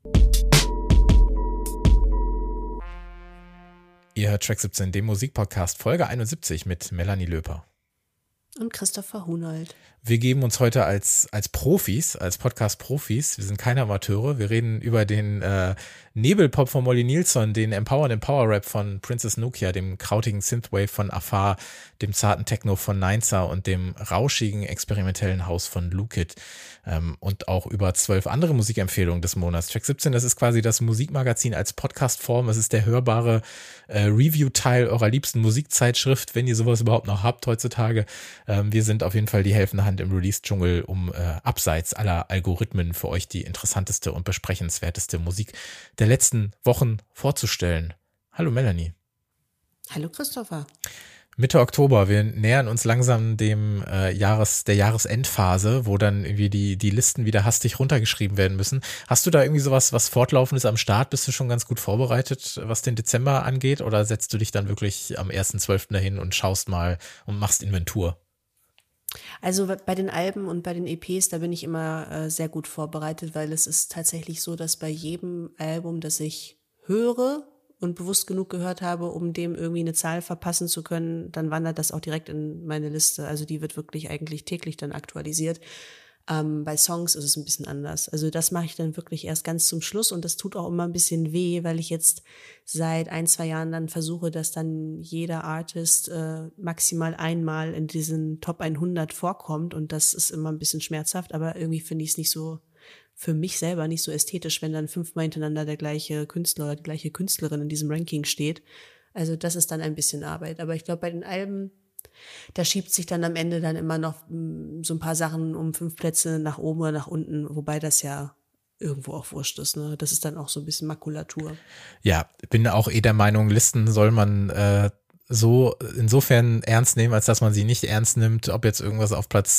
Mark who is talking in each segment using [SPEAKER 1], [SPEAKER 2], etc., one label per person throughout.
[SPEAKER 1] Ihr hört Track 17, dem Musikpodcast Folge 71 mit Melanie Löper.
[SPEAKER 2] Und Christopher Hunold.
[SPEAKER 1] Wir geben uns heute als Profis, als Podcast-Profis, wir sind keine Amateure, wir reden über den Nebelpop von Molly Nielsen, den Empower Rap von Princess Nokia, dem krautigen Synthwave von Afar, dem zarten Techno von Neinza und dem rauschigen experimentellen House von Lukid. Und auch über 12 andere Musikempfehlungen des Monats. Track 17, das ist quasi das Musikmagazin als Podcastform. Es ist der hörbare Review-Teil eurer liebsten Musikzeitschrift, wenn ihr sowas überhaupt noch habt heutzutage. Wir sind auf jeden Fall die helfende Hand im Release-Dschungel, um abseits aller Algorithmen für euch die interessanteste und besprechenswerteste Musik der letzten Wochen vorzustellen. Hallo Melanie.
[SPEAKER 2] Hallo Christopher.
[SPEAKER 1] Mitte Oktober, wir nähern uns langsam der Jahresendphase, wo dann irgendwie die Listen wieder hastig runtergeschrieben werden müssen. Hast du da irgendwie sowas, was Fortlaufendes am Start? Bist du schon ganz gut vorbereitet, was den Dezember angeht? Oder setzt du dich dann wirklich am 1.12. dahin und schaust mal und machst Inventur?
[SPEAKER 2] Also bei den Alben und bei den EPs, da bin ich immer sehr gut vorbereitet, weil es ist tatsächlich so, dass bei jedem Album, das ich höre und bewusst genug gehört habe, um dem irgendwie eine Zahl verpassen zu können, dann wandert das auch direkt in meine Liste. Also die wird wirklich eigentlich täglich dann aktualisiert. Bei Songs ist es ein bisschen anders. Also das mache ich dann wirklich erst ganz zum Schluss und das tut auch immer ein bisschen weh, weil ich jetzt seit 1-2 Jahren dann versuche, dass dann jeder Artist maximal einmal in diesen Top 100 vorkommt und das ist immer ein bisschen schmerzhaft, aber irgendwie finde ich es nicht so, für mich selber nicht so ästhetisch, wenn dann 5-mal hintereinander der gleiche Künstler oder die gleiche Künstlerin in diesem Ranking steht. Also das ist dann ein bisschen Arbeit. Aber ich glaube, bei den Alben, da schiebt sich dann am Ende dann immer noch so ein paar Sachen um 5 Plätze nach oben oder nach unten, wobei das ja irgendwo auch wurscht ist. Ne? Das ist dann auch so ein bisschen Makulatur.
[SPEAKER 1] Ja, bin auch der Meinung, Listen soll man so insofern ernst nehmen, als dass man sie nicht ernst nimmt, ob jetzt irgendwas auf Platz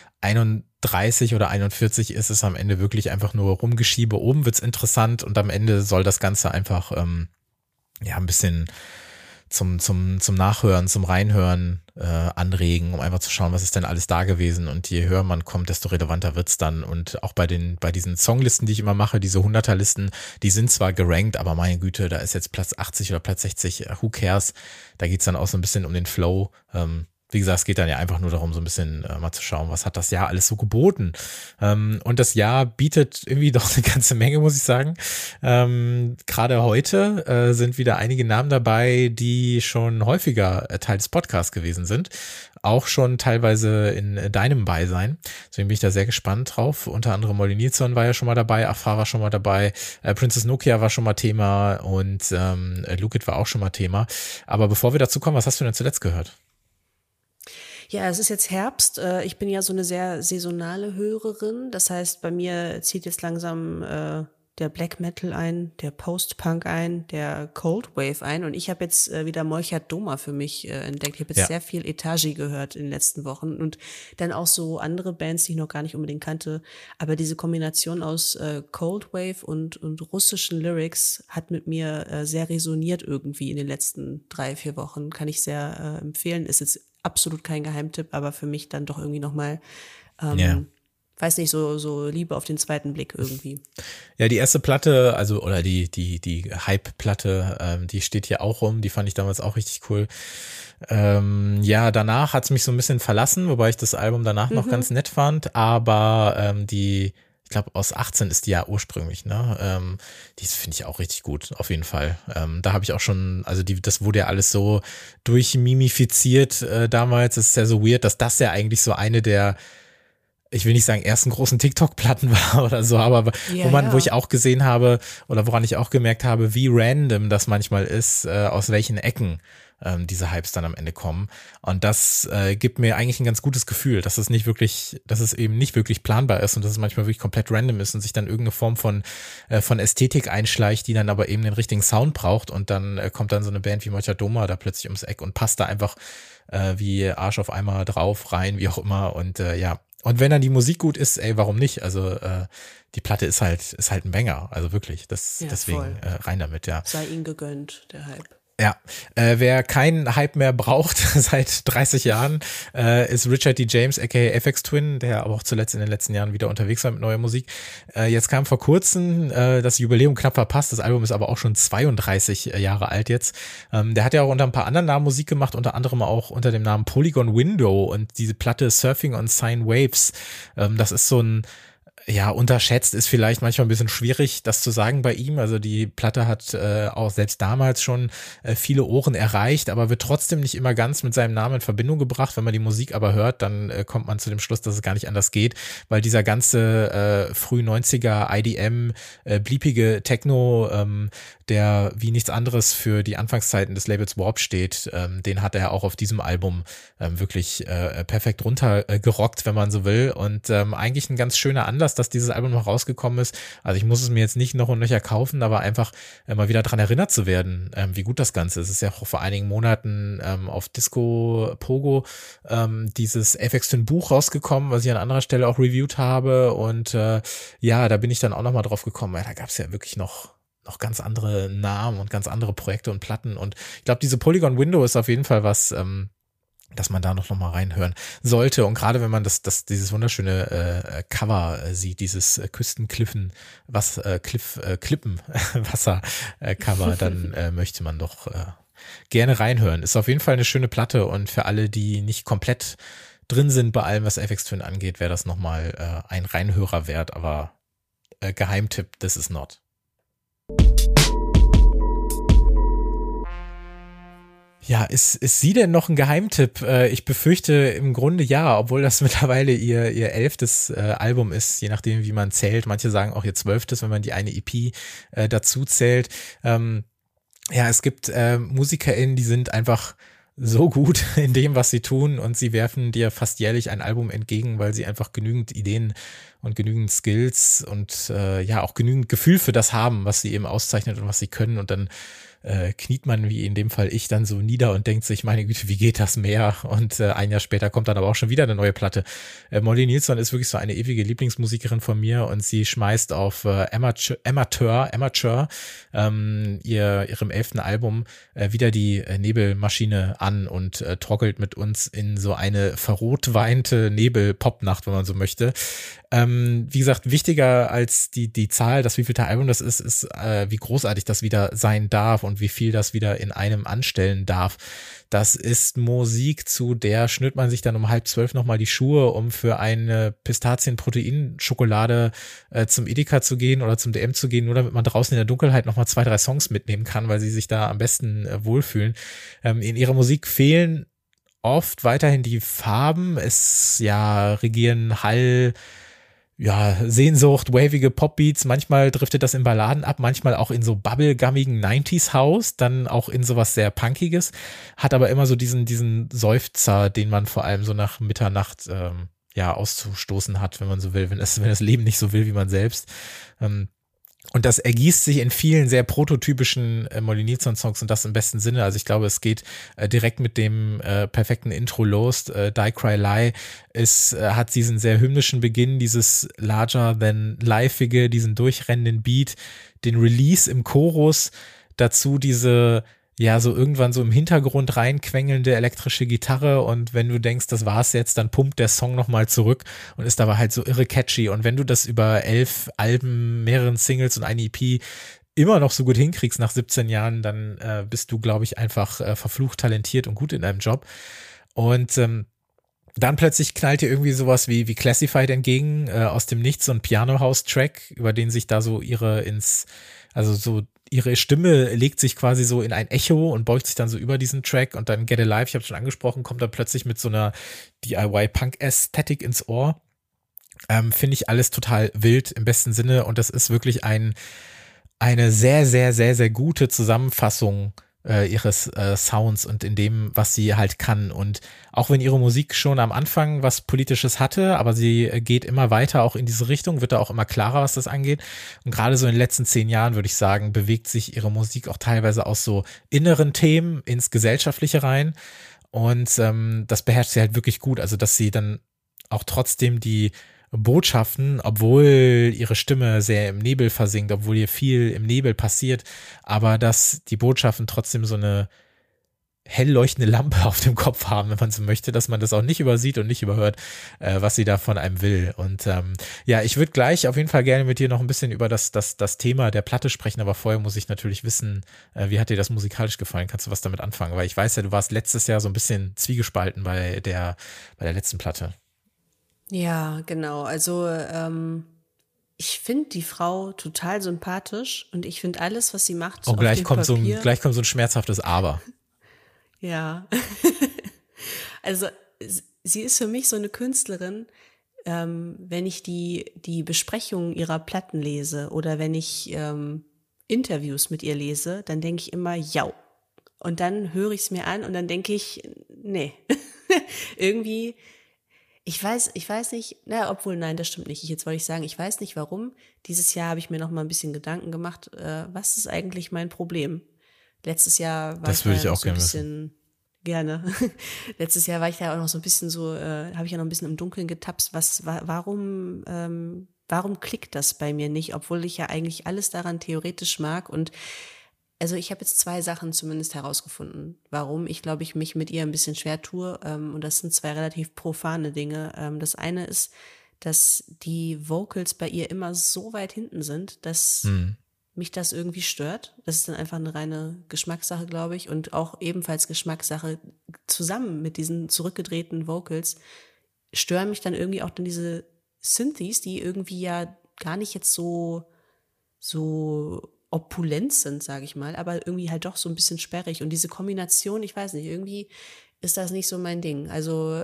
[SPEAKER 1] 31 oder 41 ist es am Ende wirklich einfach nur Rumgeschiebe. Oben wird's interessant und am Ende soll das Ganze einfach ein bisschen zum Nachhören, zum Reinhören anregen, um einfach zu schauen, was ist denn alles da gewesen. Und je höher man kommt, desto relevanter wird's dann. Und auch bei diesen Songlisten, die ich immer mache, diese 100er-Listen, die sind zwar gerankt, aber meine Güte, da ist jetzt Platz 80 oder Platz 60, who cares? Da geht's dann auch so ein bisschen um den Flow. Wie gesagt, es geht dann ja einfach nur darum, so ein bisschen mal zu schauen, was hat das Jahr alles so geboten. Und das Jahr bietet irgendwie doch eine ganze Menge, muss ich sagen. Gerade heute sind wieder einige Namen dabei, die schon häufiger Teil des Podcasts gewesen sind. Auch schon teilweise in deinem Beisein. Deswegen bin ich da sehr gespannt drauf. Unter anderem Molly Nielsen war ja schon mal dabei, Afar war schon mal dabei, Princess Nokia war schon mal Thema und Lukid war auch schon mal Thema. Aber bevor wir dazu kommen, was hast du denn zuletzt gehört?
[SPEAKER 2] Ja, es ist jetzt Herbst. Ich bin ja so eine sehr saisonale Hörerin. Das heißt, bei mir zieht jetzt langsam der Black Metal ein, der Post-Punk ein, der Cold Wave ein. Und ich habe jetzt wieder Molchat Doma für mich entdeckt. Ich habe jetzt sehr viel Etagi gehört in den letzten Wochen und dann auch so andere Bands, die ich noch gar nicht unbedingt kannte. Aber diese Kombination aus Cold Wave und russischen Lyrics hat mit mir sehr resoniert irgendwie in den letzten 3-4 Wochen. Kann ich sehr empfehlen. Ist jetzt absolut kein Geheimtipp, aber für mich dann doch irgendwie nochmal, weiß nicht, so Liebe auf den zweiten Blick irgendwie.
[SPEAKER 1] Ja, die erste Platte, oder die Hype-Platte, die steht hier auch rum, die fand ich damals auch richtig cool. Danach hat's mich so ein bisschen verlassen, wobei ich das Album danach noch ganz nett fand, aber ich glaube, aus 18 ist die ja ursprünglich, ne? Die finde ich auch richtig gut, auf jeden Fall. Da habe ich auch schon, also das wurde ja alles so durchmimifiziert damals. Es ist ja so weird, dass das ja eigentlich so eine der, ich will nicht sagen, ersten großen TikTok-Platten war oder so, aber wo ich auch gesehen habe oder woran ich auch gemerkt habe, wie random das manchmal ist, aus welchen Ecken diese Hypes dann am Ende kommen. Und das gibt mir eigentlich ein ganz gutes Gefühl, dass es eben nicht wirklich planbar ist und dass es manchmal wirklich komplett random ist und sich dann irgendeine Form von Ästhetik einschleicht, die dann aber eben den richtigen Sound braucht und dann kommt dann so eine Band wie Molchat Doma da plötzlich ums Eck und passt da einfach wie Arsch auf Eimer drauf, rein, wie auch immer und Und wenn dann die Musik gut ist, warum nicht? Also die Platte ist halt ein Banger, also wirklich. Deswegen rein damit, ja.
[SPEAKER 2] Sei ihnen gegönnt, der Hype.
[SPEAKER 1] Ja, wer keinen Hype mehr braucht seit 30 Jahren, ist Richard D. James, aka FX Twin, der aber auch zuletzt in den letzten Jahren wieder unterwegs war mit neuer Musik. Jetzt kam vor kurzem das Jubiläum knapp verpasst. Das Album ist aber auch schon 32 Jahre alt jetzt. Der hat ja auch unter ein paar anderen Namen Musik gemacht, unter anderem auch unter dem Namen Polygon Window, und diese Platte Surfing on Sine Waves. Das ist so ein, ja, unterschätzt ist vielleicht manchmal ein bisschen schwierig, das zu sagen bei ihm. Also die Platte hat auch selbst damals schon viele Ohren erreicht, aber wird trotzdem nicht immer ganz mit seinem Namen in Verbindung gebracht. Wenn man die Musik aber hört, dann kommt man zu dem Schluss, dass es gar nicht anders geht, weil dieser ganze früh 90er IDM, bliepige Techno, der wie nichts anderes für die Anfangszeiten des Labels Warp steht, den hat er auch auf diesem Album wirklich perfekt runtergerockt, wenn man so will. Und eigentlich ein ganz schöner Anlass, dass dieses Album noch rausgekommen ist. Also ich muss es mir jetzt nicht noch und nöcher kaufen, aber einfach mal wieder dran erinnert zu werden, wie gut das Ganze ist. Es ist ja auch vor einigen Monaten auf Disco Pogo dieses FX Twin Buch rausgekommen, was ich an anderer Stelle auch reviewed habe. Und ja, da bin ich dann auch nochmal drauf gekommen, weil da gab es ja wirklich noch ganz andere Namen und ganz andere Projekte und Platten. Und ich glaube, diese Polygon Window ist auf jeden Fall was, dass man da noch mal reinhören sollte. Und gerade wenn man dieses wunderschöne Cover sieht, dieses Küstenklippen, Klippen, Wasser-Cover, dann möchte man doch gerne reinhören. Ist auf jeden Fall eine schöne Platte, und für alle, die nicht komplett drin sind bei allem, was FX Twin angeht, wäre das nochmal ein Reinhörer wert, aber Geheimtipp, this is not. Ja, ist sie denn noch ein Geheimtipp? Ich befürchte im Grunde ja, obwohl das mittlerweile ihr 11. Album ist, je nachdem, wie man zählt. Manche sagen auch ihr 12., wenn man die eine EP dazu zählt. Ja, es gibt MusikerInnen, die sind einfach so gut in dem, was sie tun, und sie werfen dir fast jährlich ein Album entgegen, weil sie einfach genügend Ideen und genügend Skills und ja auch genügend Gefühl für das haben, was sie eben auszeichnet und was sie können, und dann kniet man, wie in dem Fall ich, dann so nieder und denkt sich, meine Güte, wie geht das mehr? Und ein Jahr später kommt dann aber auch schon wieder eine neue Platte. Molly Nilsson ist wirklich so eine ewige Lieblingsmusikerin von mir, und sie schmeißt auf Amateur, ihrem 11. Album wieder die Nebelmaschine an und torkelt mit uns in so eine verrotweinte Nebel-Pop-Nacht, wenn man so möchte. Wie gesagt, wichtiger als die Zahl, das wievielte Album das ist wie großartig das wieder sein darf und wie viel das wieder in einem anstellen darf. Das ist Musik, zu der schnürt man sich dann um 11:30 nochmal die Schuhe, um für eine Pistazien-Protein-Schokolade zum Edeka zu gehen oder zum DM zu gehen, nur damit man draußen in der Dunkelheit nochmal 2, 3 Songs mitnehmen kann, weil sie sich da am besten wohlfühlen. In ihrer Musik fehlen oft weiterhin die Farben. Es ja regieren Hall, ja, Sehnsucht, wavige Popbeats, manchmal driftet das in Balladen ab, manchmal auch in so bubblegummigen 90s House, dann auch in sowas sehr Punkiges, hat aber immer so diesen Seufzer, den man vor allem so nach Mitternacht ja auszustoßen hat, wenn man so will, wenn das Leben nicht so will wie man selbst. Und das ergießt sich in vielen sehr prototypischen Molly Nilsson-Songs, und das im besten Sinne. Also ich glaube, es geht direkt mit dem perfekten Intro los. Die Cry Lie hat diesen sehr hymnischen Beginn, dieses larger-than-lifeige, diesen durchrennenden Beat, den Release im Chorus, dazu diese ja so irgendwann so im Hintergrund reinquengelnde elektrische Gitarre, und wenn du denkst, das war's jetzt, dann pumpt der Song nochmal zurück und ist aber halt so irre catchy, und wenn du das über 11 Alben, mehreren Singles und eine EP immer noch so gut hinkriegst nach 17 Jahren, dann bist du, glaube ich, einfach verflucht talentiert und gut in deinem Job. Und dann plötzlich knallt dir irgendwie sowas wie Classified entgegen, aus dem Nichts, so ein Piano-House-Track, über den sich da so ihre Stimme legt sich quasi so in ein Echo und beugt sich dann so über diesen Track, und dann Get Alive, ich habe schon angesprochen, kommt dann plötzlich mit so einer DIY-Punk-Ästhetik ins Ohr. Finde ich alles total wild im besten Sinne, und das ist wirklich eine sehr, sehr, sehr, sehr gute Zusammenfassung ihres Sounds und in dem, was sie halt kann. Und auch wenn ihre Musik schon am Anfang was Politisches hatte, aber sie geht immer weiter auch in diese Richtung, wird da auch immer klarer, was das angeht. Und gerade so in den letzten 10 Jahren, würde ich sagen, bewegt sich ihre Musik auch teilweise aus so inneren Themen ins Gesellschaftliche rein. Und das beherrscht sie halt wirklich gut. Also, dass sie dann auch trotzdem die Botschaften, obwohl ihre Stimme sehr im Nebel versinkt, obwohl hier viel im Nebel passiert, aber dass die Botschaften trotzdem so eine hell leuchtende Lampe auf dem Kopf haben, wenn man so möchte, dass man das auch nicht übersieht und nicht überhört, was sie da von einem will. Und ja, ich würde gleich auf jeden Fall gerne mit dir noch ein bisschen über das Thema der Platte sprechen, aber vorher muss ich natürlich wissen, wie hat dir das musikalisch gefallen? Kannst du was damit anfangen? Weil ich weiß ja, du warst letztes Jahr so ein bisschen zwiegespalten bei der letzten Platte.
[SPEAKER 2] Ja, genau. Also ich finde die Frau total sympathisch und ich finde alles, was sie macht,
[SPEAKER 1] Oh,
[SPEAKER 2] auf dem Papier.
[SPEAKER 1] gleich kommt so ein schmerzhaftes Aber.
[SPEAKER 2] Ja, also sie ist für mich so eine Künstlerin, wenn ich die Besprechungen ihrer Platten lese oder wenn ich Interviews mit ihr lese, dann denke ich immer, ja. Und dann höre ich es mir an und dann denke ich, nee, irgendwie, ich weiß nicht, obwohl, nein, das stimmt nicht. Jetzt wollte ich sagen, ich weiß nicht warum. Dieses Jahr habe ich mir noch mal ein bisschen Gedanken gemacht, was ist eigentlich mein Problem? Letztes Jahr war
[SPEAKER 1] Das würde
[SPEAKER 2] ich
[SPEAKER 1] ich
[SPEAKER 2] da
[SPEAKER 1] auch
[SPEAKER 2] noch so ein
[SPEAKER 1] gerne wissen.
[SPEAKER 2] bisschen, gerne. Letztes Jahr war ich da auch noch so ein bisschen so, habe ich ja noch ein bisschen im Dunkeln getapst, warum klickt das bei mir nicht, obwohl ich ja eigentlich alles daran theoretisch mag. Und also ich habe jetzt zwei Sachen zumindest herausgefunden, warum ich glaube, ich mich mit ihr ein bisschen schwer tue. Und das sind zwei relativ profane Dinge. Das eine ist, dass die Vocals bei ihr immer so weit hinten sind, dass mich das irgendwie stört. Das ist dann einfach eine reine Geschmackssache, glaube ich. Und auch ebenfalls Geschmackssache zusammen mit diesen zurückgedrehten Vocals stören mich dann irgendwie auch dann diese Synthes, die irgendwie ja gar nicht jetzt so opulent sind, sage ich mal, aber irgendwie halt doch so ein bisschen sperrig. Und diese Kombination, ich weiß nicht, irgendwie ist das nicht so mein Ding. Also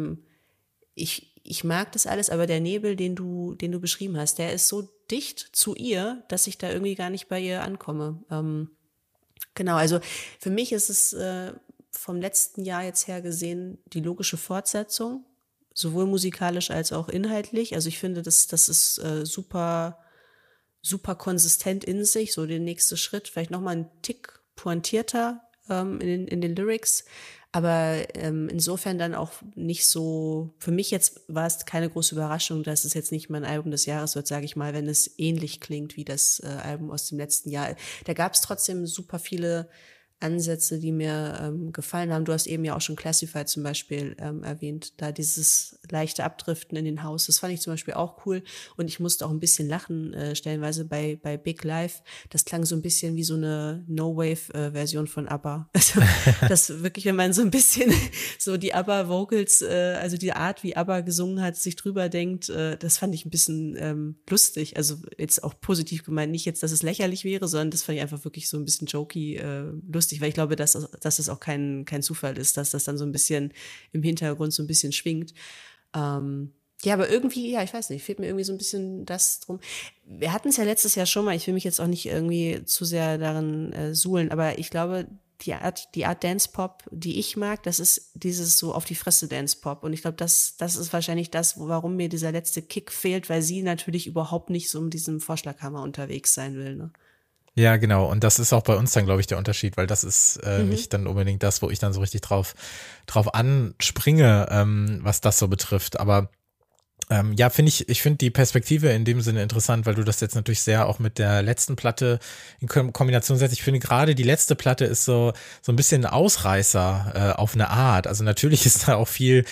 [SPEAKER 2] ich mag das alles, aber der Nebel, den du beschrieben hast, der ist so dicht zu ihr, dass ich da irgendwie gar nicht bei ihr ankomme. Genau, also für mich ist es vom letzten Jahr jetzt her gesehen die logische Fortsetzung, sowohl musikalisch als auch inhaltlich. Also ich finde, das ist super, super konsistent in sich, so der nächste Schritt, vielleicht nochmal ein Tick pointierter in den Lyrics, aber insofern dann auch nicht so, für mich jetzt war es keine große Überraschung, dass es jetzt nicht mein Album des Jahres wird, sage ich mal, wenn es ähnlich klingt wie das Album aus dem letzten Jahr. Da gab es trotzdem super viele Ansätze, die mir gefallen haben. Du hast eben ja auch schon Classified zum Beispiel erwähnt, da dieses leichte Abdriften in den Haus, das fand ich zum Beispiel auch cool und ich musste auch ein bisschen lachen, stellenweise bei Big Life. Das klang so ein bisschen wie so eine No-Wave-Version von ABBA. Also das wirklich, wenn man so ein bisschen so die ABBA-Vocals, also die Art, wie ABBA gesungen hat, sich drüber denkt, das fand ich ein bisschen lustig. Also jetzt auch positiv gemeint, nicht jetzt, dass es lächerlich wäre, sondern das fand ich einfach wirklich so ein bisschen jokey, lustig, weil ich glaube, dass es auch kein Zufall ist, dass das dann so ein bisschen im Hintergrund so ein bisschen schwingt. Ja, aber irgendwie, ja, ich weiß nicht, fehlt mir irgendwie so ein bisschen das drum. Wir hatten es ja letztes Jahr schon mal, ich will mich jetzt auch nicht irgendwie zu sehr darin suhlen, aber ich glaube, die Art Dance-Pop, die ich mag, das ist dieses so auf die Fresse Dance-Pop. Und ich glaube, das ist wahrscheinlich das, warum mir dieser letzte Kick fehlt, weil sie natürlich überhaupt nicht so mit diesem Vorschlaghammer unterwegs sein will, ne?
[SPEAKER 1] Ja, genau. Und das ist auch bei uns dann, glaube ich, der Unterschied, weil das ist nicht dann unbedingt das, wo ich dann so richtig drauf anspringe, was das so betrifft. Aber ja, ich finde die Perspektive in dem Sinne interessant, weil du das jetzt natürlich sehr auch mit der letzten Platte in Kombination setzt. Ich finde gerade die letzte Platte ist so ein bisschen ein Ausreißer auf eine Art. Also natürlich ist da auch viel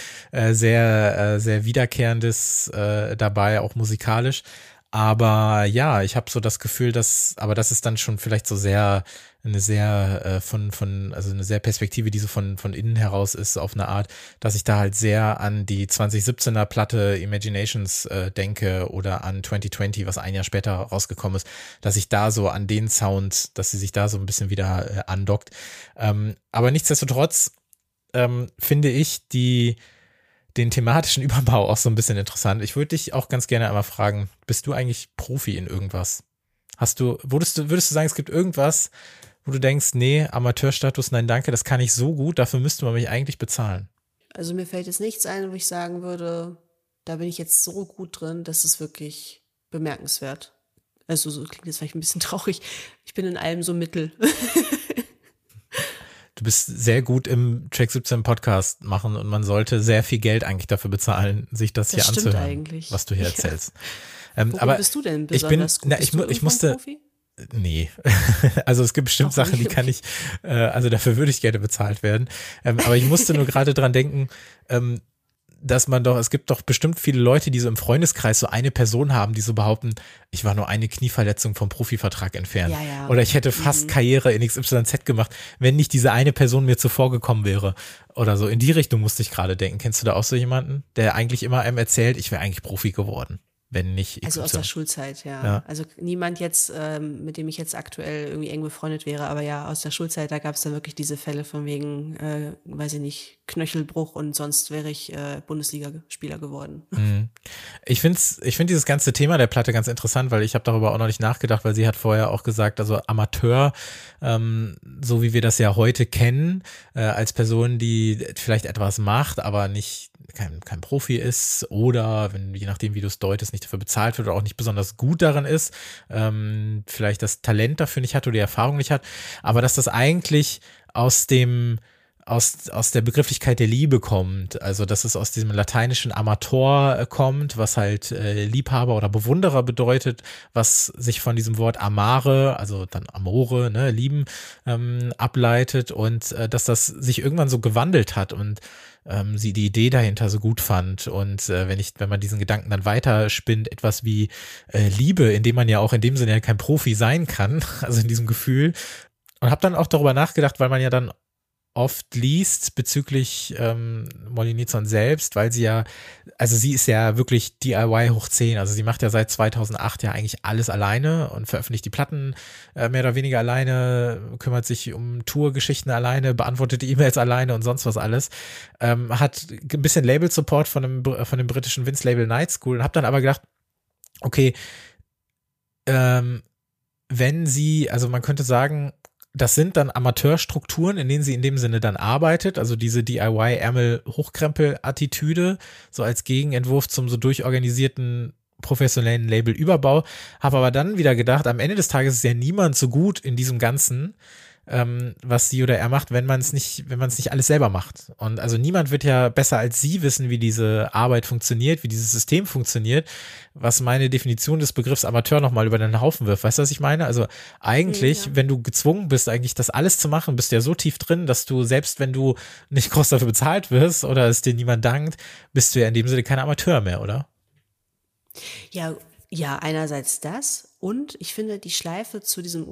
[SPEAKER 1] sehr wiederkehrendes dabei, auch musikalisch. Aber ja, ich habe so das Gefühl, aber das ist dann schon vielleicht so eine sehr also eine sehr Perspektive, die so von innen heraus ist, auf eine Art, dass ich da halt sehr an die 2017er Platte Imaginations denke oder an 2020, was ein Jahr später rausgekommen ist, dass ich da so an den Sound, dass sie sich da so ein bisschen wieder andockt. Aber nichtsdestotrotz finde ich den thematischen Überbau auch so ein bisschen interessant. Ich würde dich auch ganz gerne einmal fragen, bist du eigentlich Profi in irgendwas? Würdest du sagen, es gibt irgendwas, wo du denkst, nee, Amateurstatus, nein, danke, das kann ich so gut, dafür müsste man mich eigentlich bezahlen?
[SPEAKER 2] Also mir fällt jetzt nichts ein, wo ich sagen würde, da bin ich jetzt so gut drin, das ist wirklich bemerkenswert. Also so klingt jetzt vielleicht ein bisschen traurig. Ich bin in allem so mittel.
[SPEAKER 1] du bist sehr gut im Track 17 Podcast machen und man sollte sehr viel Geld eigentlich dafür bezahlen, sich das hier anzuhören,
[SPEAKER 2] eigentlich.
[SPEAKER 1] was du hier erzählst.
[SPEAKER 2] Aber bist du denn besonders gut?
[SPEAKER 1] Ich musste, nee, also es gibt bestimmt Sachen, die kann ich, also dafür würde ich gerne bezahlt werden, aber ich musste nur gerade dran denken, dass es gibt doch bestimmt viele Leute, die so im Freundeskreis so eine Person haben, die so behaupten, ich war nur eine Knieverletzung vom Profivertrag entfernt.
[SPEAKER 2] Ja.
[SPEAKER 1] Oder ich hätte fast Karriere in XYZ gemacht, wenn nicht diese eine Person mir zuvor gekommen wäre. Oder so. In die Richtung musste ich gerade denken. Kennst du da auch so jemanden, der eigentlich immer einem erzählt, ich wäre eigentlich Profi geworden? Wenn nicht XY.
[SPEAKER 2] Also aus der Schulzeit, ja. Also niemand jetzt, mit dem ich jetzt aktuell irgendwie eng befreundet wäre, aber ja, aus der Schulzeit, da gab es dann wirklich diese Fälle von wegen, weiß ich nicht, Knöchelbruch und sonst wäre ich Bundesligaspieler geworden.
[SPEAKER 1] Ich finde dieses ganze Thema der Platte ganz interessant, weil ich habe darüber auch noch nicht nachgedacht, weil sie hat vorher auch gesagt, also Amateur, so wie wir das ja heute kennen, als Person, die vielleicht etwas macht, aber nicht kein Profi ist oder je nachdem, wie du es deutest, nicht dafür bezahlt wird oder auch nicht besonders gut darin ist, vielleicht das Talent dafür nicht hat oder die Erfahrung nicht hat, aber dass das eigentlich aus der Begrifflichkeit der Liebe kommt, also dass es aus diesem lateinischen Amator kommt, was halt Liebhaber oder Bewunderer bedeutet, was sich von diesem Wort amare, also dann amore, ne, lieben, ableitet und dass das sich irgendwann so gewandelt hat und sie die Idee dahinter so gut fand und wenn man diesen Gedanken dann weiterspinnt, etwas wie Liebe, in dem man ja auch in dem Sinne ja kein Profi sein kann, also in diesem Gefühl, und habe dann auch darüber nachgedacht, weil man ja dann oft liest bezüglich Molly Nilsson selbst, weil sie ist ja wirklich DIY hoch 10, also sie macht ja seit 2008 ja eigentlich alles alleine und veröffentlicht die Platten mehr oder weniger alleine, kümmert sich um Tourgeschichten alleine, beantwortet die E-Mails alleine und sonst was alles, hat ein bisschen Label-Support von dem britischen Vince-Label Night School und habe dann aber gedacht, okay, wenn sie, also man könnte sagen, das sind dann Amateurstrukturen, in denen sie in dem Sinne dann arbeitet, also diese DIY-Ärmel-Hochkrempel-Attitüde, so als Gegenentwurf zum so durchorganisierten professionellen Label-Überbau. Habe aber dann wieder gedacht, am Ende des Tages ist ja niemand so gut in diesem Ganzen, was sie oder er macht, wenn man es nicht alles selber macht. Und also niemand wird ja besser als sie wissen, wie diese Arbeit funktioniert, wie dieses System funktioniert, was meine Definition des Begriffs Amateur nochmal über den Haufen wirft. Weißt du, was ich meine? Also eigentlich, wenn du gezwungen bist, eigentlich das alles zu machen, bist du ja so tief drin, dass du, selbst wenn du nicht groß dafür bezahlt wirst oder es dir niemand dankt, bist du ja in dem Sinne kein Amateur mehr, oder?
[SPEAKER 2] Ja, einerseits das und ich finde die Schleife zu diesem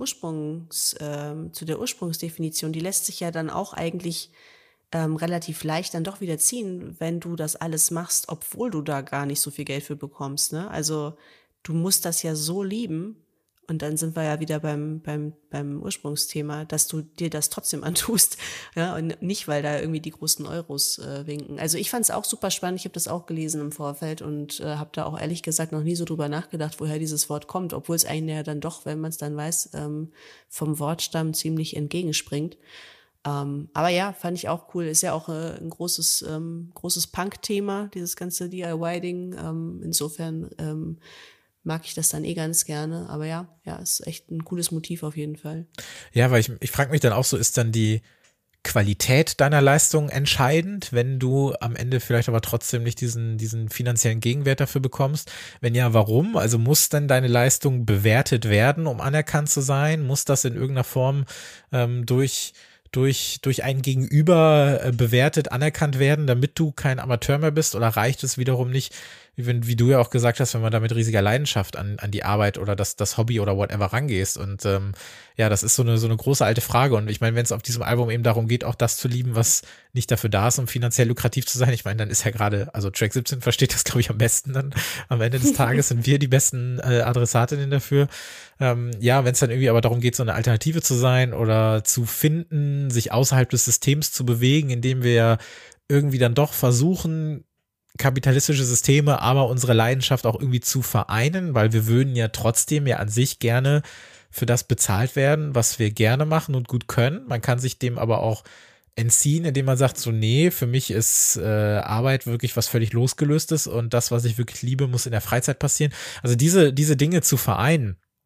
[SPEAKER 2] zu der Ursprungsdefinition, die lässt sich ja dann auch eigentlich relativ leicht dann doch wieder ziehen, wenn du das alles machst, obwohl du da gar nicht so viel Geld für bekommst, ne? Also du musst das ja so lieben und dann sind wir ja wieder beim Ursprungsthema, dass du dir das trotzdem antust, ja, und nicht, weil da irgendwie die großen Euros winken. Also ich fand es auch super spannend, ich habe das auch gelesen im Vorfeld und habe da auch ehrlich gesagt noch nie so drüber nachgedacht, woher dieses Wort kommt, obwohl es eigentlich ja dann doch, wenn man es dann weiß, vom Wortstamm ziemlich entgegenspringt. Aber ja, fand ich auch cool. Ist ja auch ein großes Punk-Thema, dieses ganze DIY-Ding. Insofern mag ich das dann ganz gerne. Aber ja, ist echt ein cooles Motiv auf jeden Fall.
[SPEAKER 1] Ja, weil ich frage mich dann auch so, ist dann die Qualität deiner Leistung entscheidend, wenn du am Ende vielleicht aber trotzdem nicht diesen finanziellen Gegenwert dafür bekommst? Wenn ja, warum? Also muss dann deine Leistung bewertet werden, um anerkannt zu sein? Muss das in irgendeiner Form durch ein Gegenüber bewertet, anerkannt werden, damit du kein Amateur mehr bist? Oder reicht es wiederum nicht, wie du ja auch gesagt hast, wenn man da mit riesiger Leidenschaft an die Arbeit oder das Hobby oder whatever rangehst? Und das ist so eine große alte Frage. Und ich meine, wenn es auf diesem Album eben darum geht, auch das zu lieben, was nicht dafür da ist, um finanziell lukrativ zu sein, ich meine, dann ist ja gerade, also Track 17 versteht das, glaube ich, am besten dann. Am Ende des Tages sind wir die besten Adressatinnen dafür. Wenn es dann irgendwie aber darum geht, so eine Alternative zu sein oder zu finden, sich außerhalb des Systems zu bewegen, indem wir ja irgendwie dann doch versuchen, kapitalistische Systeme, aber unsere Leidenschaft auch irgendwie zu vereinen, weil wir würden ja trotzdem ja an sich gerne für das bezahlt werden, was wir gerne machen und gut können. Man kann sich dem aber auch entziehen, indem man sagt, so nee, für mich ist Arbeit wirklich was völlig Losgelöstes und das, was ich wirklich liebe, muss in der Freizeit passieren. Also diese Dinge zu vereinen,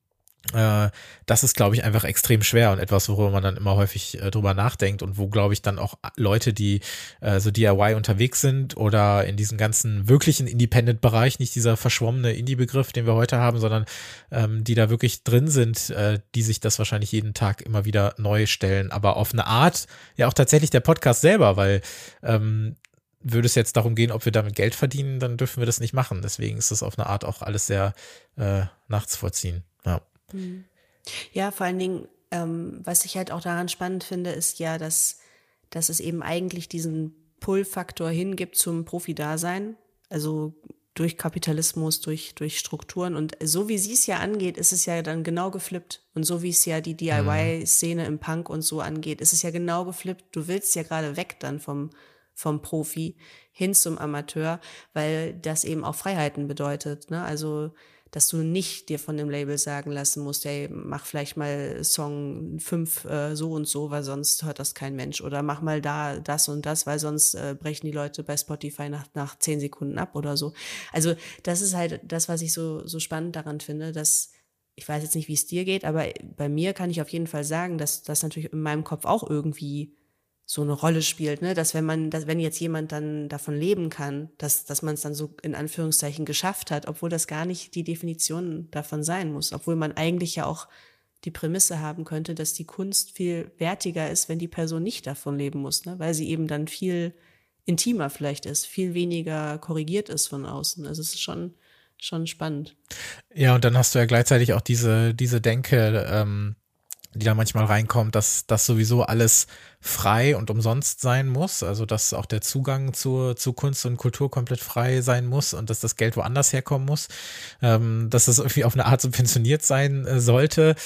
[SPEAKER 1] Das ist, glaube ich, einfach extrem schwer und etwas, worüber man dann immer häufig drüber nachdenkt und wo, glaube ich, dann auch Leute, die so DIY unterwegs sind oder in diesem ganzen wirklichen Independent-Bereich, nicht dieser verschwommene Indie-Begriff, den wir heute haben, sondern die da wirklich drin sind, die sich das wahrscheinlich jeden Tag immer wieder neu stellen, aber auf eine Art, ja auch tatsächlich der Podcast selber, weil würde es jetzt darum gehen, ob wir damit Geld verdienen, dann dürfen wir das nicht machen. Deswegen ist das auf eine Art auch alles sehr nachzuvollziehen. Ja.
[SPEAKER 2] Ja, vor allen Dingen, was ich halt auch daran spannend finde, ist ja, dass es eben eigentlich diesen Pull-Faktor hingibt zum Profi-Dasein, also durch Kapitalismus, durch Strukturen. Und so wie sie es ja angeht, ist es ja dann genau geflippt. Und so wie es ja die DIY-Szene im Punk und so angeht, ist es ja genau geflippt. Du willst ja gerade weg dann vom Profi hin zum Amateur, weil das eben auch Freiheiten bedeutet, ne? Also dass du nicht dir von dem Label sagen lassen musst, hey, mach vielleicht mal Song 5 so und so, weil sonst hört das kein Mensch. Oder mach mal da das und das, weil sonst brechen die Leute bei Spotify nach 10 Sekunden ab oder so. Also das ist halt das, was ich so spannend daran finde, dass ich weiß jetzt nicht, wie es dir geht, aber bei mir kann ich auf jeden Fall sagen, dass das natürlich in meinem Kopf auch irgendwie so eine Rolle spielt, ne, dass wenn jetzt jemand dann davon leben kann, dass man es dann so in Anführungszeichen geschafft hat, obwohl das gar nicht die Definition davon sein muss, obwohl man eigentlich ja auch die Prämisse haben könnte, dass die Kunst viel wertiger ist, wenn die Person nicht davon leben muss, ne, weil sie eben dann viel intimer vielleicht ist, viel weniger korrigiert ist von außen. Also es ist schon spannend.
[SPEAKER 1] Ja, und dann hast du ja gleichzeitig auch diese Denke, die da manchmal reinkommt, dass das sowieso alles frei und umsonst sein muss, also dass auch der Zugang zu Kunst und Kultur komplett frei sein muss und dass das Geld woanders herkommen muss, dass das irgendwie auf eine Art subventioniert sein sollte.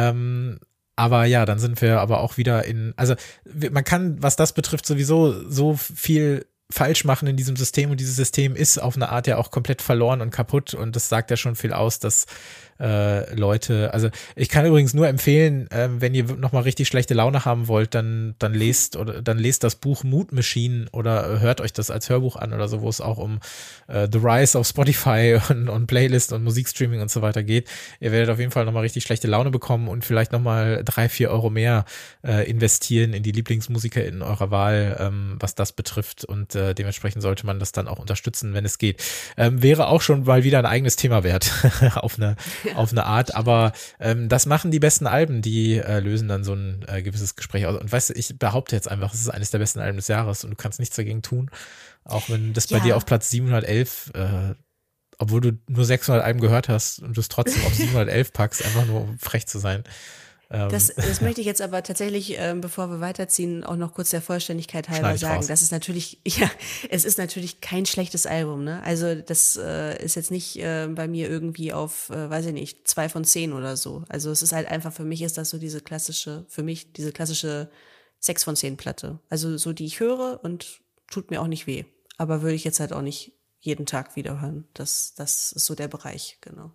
[SPEAKER 1] Aber ja, dann sind wir aber auch wieder also man kann, was das betrifft, sowieso so viel falsch machen in diesem System und dieses System ist auf eine Art ja auch komplett verloren und kaputt und das sagt ja schon viel aus, dass Leute, also ich kann übrigens nur empfehlen, wenn ihr nochmal richtig schlechte Laune haben wollt, dann lest das Buch Mood Machine oder hört euch das als Hörbuch an oder so, wo es auch um The Rise of Spotify und Playlist und Musikstreaming und so weiter geht. Ihr werdet auf jeden Fall nochmal richtig schlechte Laune bekommen und vielleicht nochmal 3-4 Euro mehr investieren in die Lieblingsmusiker in eurer Wahl, was das betrifft und dementsprechend sollte man das dann auch unterstützen, wenn es geht. Wäre auch schon mal wieder ein eigenes Thema wert auf eine Art, aber das machen die besten Alben, die lösen dann so ein gewisses Gespräch aus. Und weißt du, ich behaupte jetzt einfach, es ist eines der besten Alben des Jahres und du kannst nichts dagegen tun, auch wenn das bei dir auf Platz 711, obwohl du nur 600 Alben gehört hast und du es trotzdem auf 711 packst, einfach nur um frech zu sein.
[SPEAKER 2] Das möchte ich jetzt aber tatsächlich, bevor wir weiterziehen, auch noch kurz der Vollständigkeit halber sagen. Das ist natürlich, ja, es ist natürlich kein schlechtes Album, ne? Also das ist jetzt nicht bei mir irgendwie auf, weiß ich nicht, 2 von 10 oder so. Also es ist halt einfach, für mich ist das so diese klassische 6 von 10 Platte. Also so, die ich höre und tut mir auch nicht weh. Aber würde ich jetzt halt auch nicht jeden Tag wieder hören. Das ist so der Bereich, genau.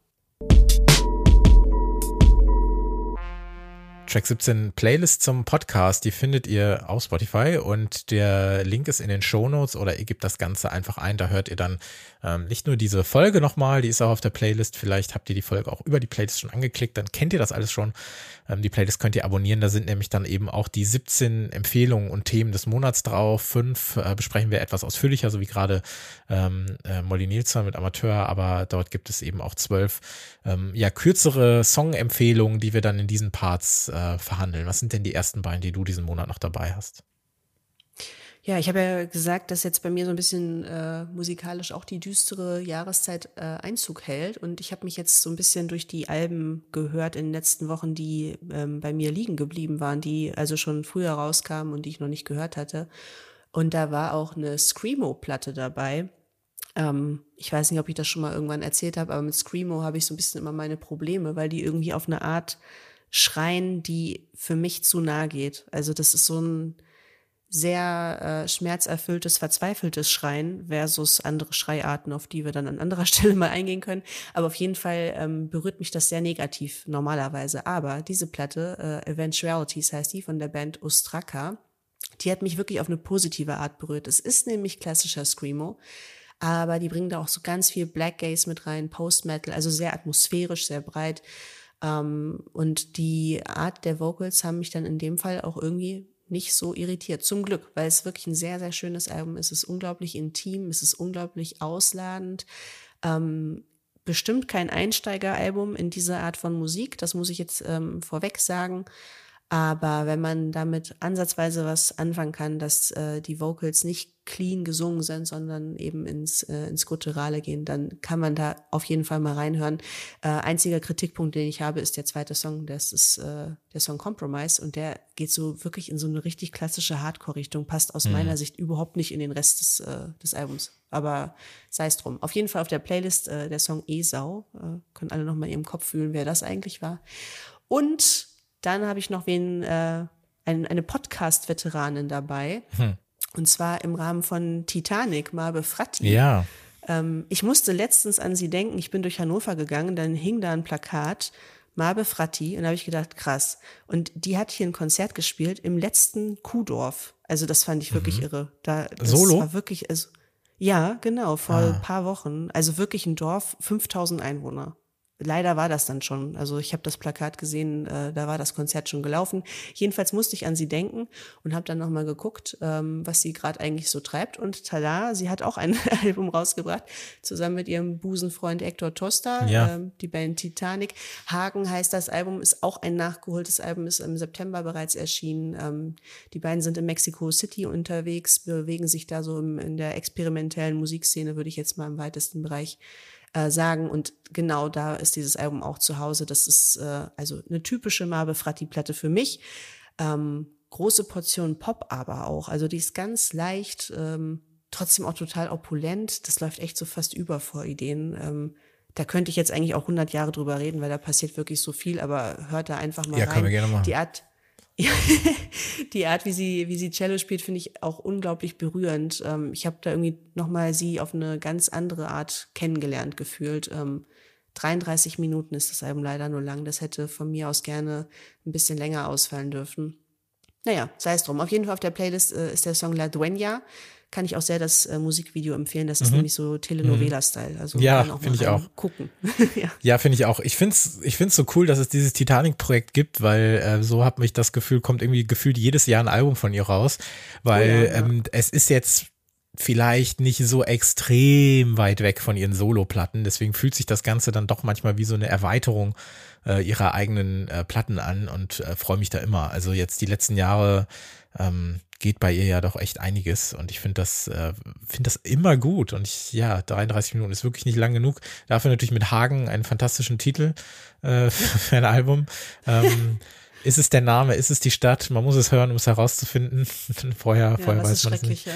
[SPEAKER 1] Track 17 Playlist zum Podcast, die findet ihr auf Spotify und der Link ist in den Shownotes oder ihr gebt das Ganze einfach ein, da hört ihr dann nicht nur diese Folge nochmal, die ist auch auf der Playlist, vielleicht habt ihr die Folge auch über die Playlist schon angeklickt, dann kennt ihr das alles schon. Die Playlist könnt ihr abonnieren, da sind nämlich dann eben auch die 17 Empfehlungen und Themen des Monats drauf, 5 besprechen wir etwas ausführlicher, so wie gerade Molly Nielsen mit Amateur, aber dort gibt es eben auch 12 kürzere Song-Empfehlungen, die wir dann in diesen Parts verhandeln. Was sind denn die ersten beiden, die du diesen Monat noch dabei hast?
[SPEAKER 2] Ja, ich habe ja gesagt, dass jetzt bei mir so ein bisschen musikalisch auch die düstere Jahreszeit Einzug hält. Und ich habe mich jetzt so ein bisschen durch die Alben gehört in den letzten Wochen, die bei mir liegen geblieben waren, die also schon früher rauskamen und die ich noch nicht gehört hatte. Und da war auch eine Screamo-Platte dabei. Ich weiß nicht, ob ich das schon mal irgendwann erzählt habe, aber mit Screamo habe ich so ein bisschen immer meine Probleme, weil die irgendwie auf eine Art schreien, die für mich zu nah geht. Also das ist so ein sehr schmerzerfülltes, verzweifeltes Schreien versus andere Schreiarten, auf die wir dann an anderer Stelle mal eingehen können. Aber auf jeden Fall berührt mich das sehr negativ normalerweise. Aber diese Platte, Eventualities heißt die, von der Band Ostraka, die hat mich wirklich auf eine positive Art berührt. Es ist nämlich klassischer Screamo, aber die bringen da auch so ganz viel Black Gaze mit rein, Post-Metal, also sehr atmosphärisch, sehr breit. Und die Art der Vocals haben mich dann in dem Fall auch irgendwie nicht so irritiert. Zum Glück, weil es wirklich ein sehr, sehr schönes Album ist. Es ist unglaublich intim, es ist unglaublich ausladend. Bestimmt kein Einsteigeralbum in dieser Art von Musik, das muss ich jetzt vorweg sagen. Aber wenn man damit ansatzweise was anfangen kann, dass die Vocals nicht clean gesungen sind, sondern eben ins Gutturale gehen, dann kann man da auf jeden Fall mal reinhören. Einziger Kritikpunkt, den ich habe, ist der zweite Song. Das ist der Song Compromise und der geht so wirklich in so eine richtig klassische Hardcore-Richtung, passt aus meiner Sicht überhaupt nicht in den Rest des Albums. Aber sei es drum. Auf jeden Fall auf der Playlist der Song Esau. Können alle noch mal in ihrem Kopf fühlen, wer das eigentlich war. Und dann habe ich noch eine Podcast-Veteranin dabei. Und zwar im Rahmen von Titanic, Mabe Fratti.
[SPEAKER 1] Ja.
[SPEAKER 2] Ich musste letztens an sie denken. Ich bin durch Hannover gegangen, dann hing da ein Plakat, Mabe Fratti. Und da habe ich gedacht, krass. Und die hat hier ein Konzert gespielt im letzten Kuhdorf. Also das fand ich wirklich irre. Das
[SPEAKER 1] Solo?
[SPEAKER 2] war wirklich, also, ja, genau, vor ein paar Wochen. Also wirklich ein Dorf, 5000 Einwohner. Leider war das dann schon. Also ich habe das Plakat gesehen, da war das Konzert schon gelaufen. Jedenfalls musste ich an sie denken und habe dann nochmal geguckt, was sie gerade eigentlich so treibt. Und tada, sie hat auch ein Album rausgebracht, zusammen mit ihrem Busenfreund Hector Tosta, die Band Titanic. Hagen heißt das Album, ist auch ein nachgeholtes Album, ist im September bereits erschienen. Die beiden sind in Mexico City unterwegs, bewegen sich da so in der experimentellen Musikszene, würde ich jetzt mal im weitesten Bereich sagen. Und genau da ist dieses Album auch zu Hause. Das ist also eine typische Mabe Fratti-Platte für mich. Große Portion Pop aber auch. Also die ist ganz leicht, trotzdem auch total opulent. Das läuft echt so fast über vor Ideen. Da könnte ich jetzt eigentlich auch 100 Jahre drüber reden, weil da passiert wirklich so viel. Aber hört da einfach mal rein.
[SPEAKER 1] Können wir gerne machen.
[SPEAKER 2] Die Art, wie sie Cello spielt, finde ich auch unglaublich berührend. Ich habe da irgendwie nochmal sie auf eine ganz andere Art kennengelernt gefühlt. 33 Minuten ist das Album leider nur lang. Das hätte von mir aus gerne ein bisschen länger ausfallen dürfen. Naja, sei es drum. Auf jeden Fall auf der Playlist ist der Song La Dueña. Kann ich auch sehr das Musikvideo empfehlen. Das ist nämlich so Telenovela-Style. Also
[SPEAKER 1] ja,
[SPEAKER 2] finde
[SPEAKER 1] ich auch.
[SPEAKER 2] Gucken.
[SPEAKER 1] Ja, finde ich auch. Ich find's so cool, dass es dieses Titanic-Projekt gibt, weil so hat mich das Gefühl, kommt irgendwie gefühlt jedes Jahr ein Album von ihr raus, weil es ist jetzt vielleicht nicht so extrem weit weg von ihren Solo-Platten, deswegen fühlt sich das Ganze dann doch manchmal wie so eine Erweiterung ihrer eigenen Platten an und freue mich da immer. Also jetzt die letzten Jahre geht bei ihr ja doch echt einiges und ich finde das immer gut und 33 Minuten ist wirklich nicht lang genug. Dafür natürlich mit Hagen einen fantastischen Titel für ein Album. Ist es der Name, ist es die Stadt? Man muss es hören, um es herauszufinden. Vorher weiß man es nicht.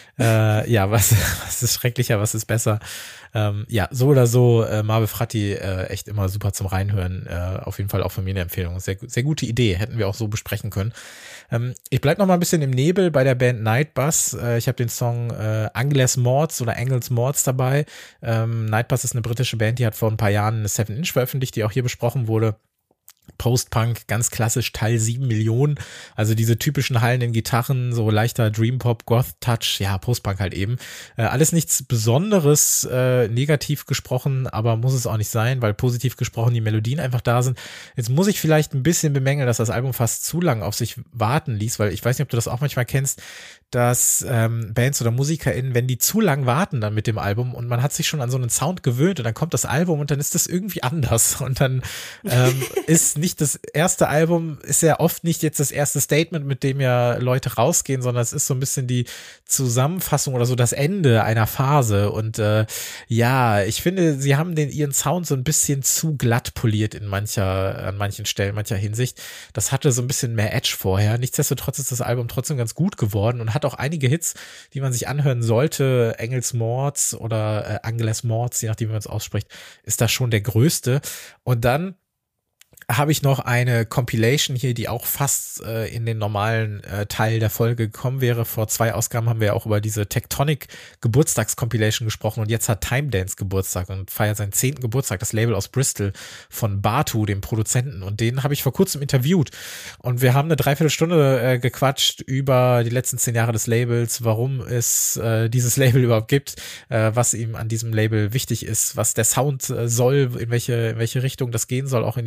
[SPEAKER 1] Was ist schrecklicher, was ist besser? So oder so, Mabe Fratti echt immer super zum Reinhören. Auf jeden Fall auch von mir eine Empfehlung. Sehr, sehr gute Idee, hätten wir auch so besprechen können. Ich bleib noch mal ein bisschen im Nebel bei der Band Nightbus. Ich habe den Song Angles Mords dabei. Nightbus ist eine britische Band, die hat vor ein paar Jahren eine 7-Inch veröffentlicht, die auch hier besprochen wurde. Post-Punk, ganz klassisch, Teil 7 Millionen, also diese typischen hallenden Gitarren, so leichter Dream-Pop, Goth-Touch, ja, Post-Punk halt eben. Alles nichts Besonderes, negativ gesprochen, aber muss es auch nicht sein, weil positiv gesprochen die Melodien einfach da sind. Jetzt muss ich vielleicht ein bisschen bemängeln, dass das Album fast zu lang auf sich warten ließ, weil ich weiß nicht, ob du das auch manchmal kennst, dass Bands oder MusikerInnen, wenn die zu lang warten dann mit dem Album und man hat sich schon an so einen Sound gewöhnt und dann kommt das Album und dann ist das irgendwie anders und dann ist nicht das erste Album, ist ja oft nicht jetzt das erste Statement, mit dem ja Leute rausgehen, sondern es ist so ein bisschen die Zusammenfassung oder so das Ende einer Phase und ich finde, sie haben ihren Sound so ein bisschen zu glatt poliert an manchen Stellen, mancher Hinsicht. Das hatte so ein bisschen mehr Edge vorher. Nichtsdestotrotz ist das Album trotzdem ganz gut geworden und hat auch einige Hits, die man sich anhören sollte. Engels Mords oder Angles Mords, je nachdem, wie man es ausspricht, ist da schon der größte. Und dann habe ich noch eine Compilation hier, die auch fast in den normalen Teil der Folge gekommen wäre. Vor 2 Ausgaben haben wir ja auch über diese Tectonic Geburtstags-Compilation gesprochen und jetzt hat Time Dance Geburtstag und feiert seinen 10. Geburtstag, das Label aus Bristol von Batu, dem Produzenten, und den habe ich vor kurzem interviewt und wir haben eine Dreiviertelstunde gequatscht über die letzten 10 Jahre des Labels, warum es dieses Label überhaupt gibt, was ihm an diesem Label wichtig ist, was der Sound soll, in welche Richtung das gehen soll, auch in die Zukunft.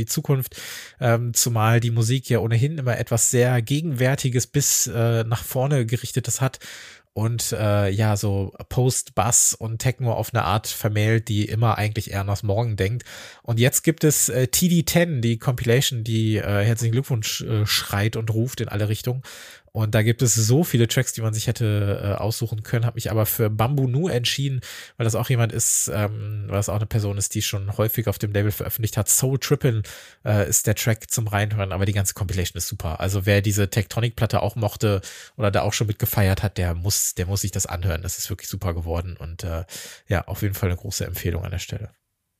[SPEAKER 1] Zukunft, zumal die Musik ja ohnehin immer etwas sehr Gegenwärtiges bis nach vorne gerichtetes hat und ja, so Post-Bass und Techno auf eine Art vermählt, die immer eigentlich eher nach morgen denkt. Und jetzt gibt es TD10, die Compilation, die herzlichen Glückwunsch schreit und ruft in alle Richtungen. Und da gibt es so viele Tracks, die man sich hätte aussuchen können, habe mich aber für Bamboo Nu entschieden, weil das auch jemand ist, weil das auch eine Person ist, die schon häufig auf dem Label veröffentlicht hat. Soul Trippin' ist der Track zum Reinhören, aber die ganze Compilation ist super. Also wer diese Tectonic-Platte auch mochte oder da auch schon mitgefeiert hat, der muss sich das anhören. Das ist wirklich super geworden und ja, auf jeden Fall eine große Empfehlung an der Stelle.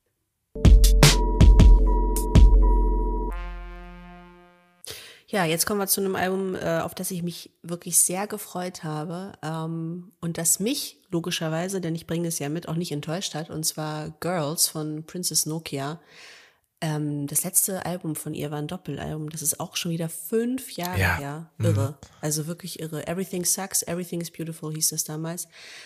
[SPEAKER 2] Ja, jetzt kommen wir zu einem Album, auf das ich mich wirklich sehr gefreut habe und das mich logischerweise, denn ich bringe es ja mit, auch nicht enttäuscht hat, und zwar Girls von Princess Nokia. Das letzte Album von ihr war ein Doppelalbum, das ist auch schon wieder 5 Jahre her. Irre, also wirklich irre. Everything Sucks, Everything is Beautiful hieß das damals.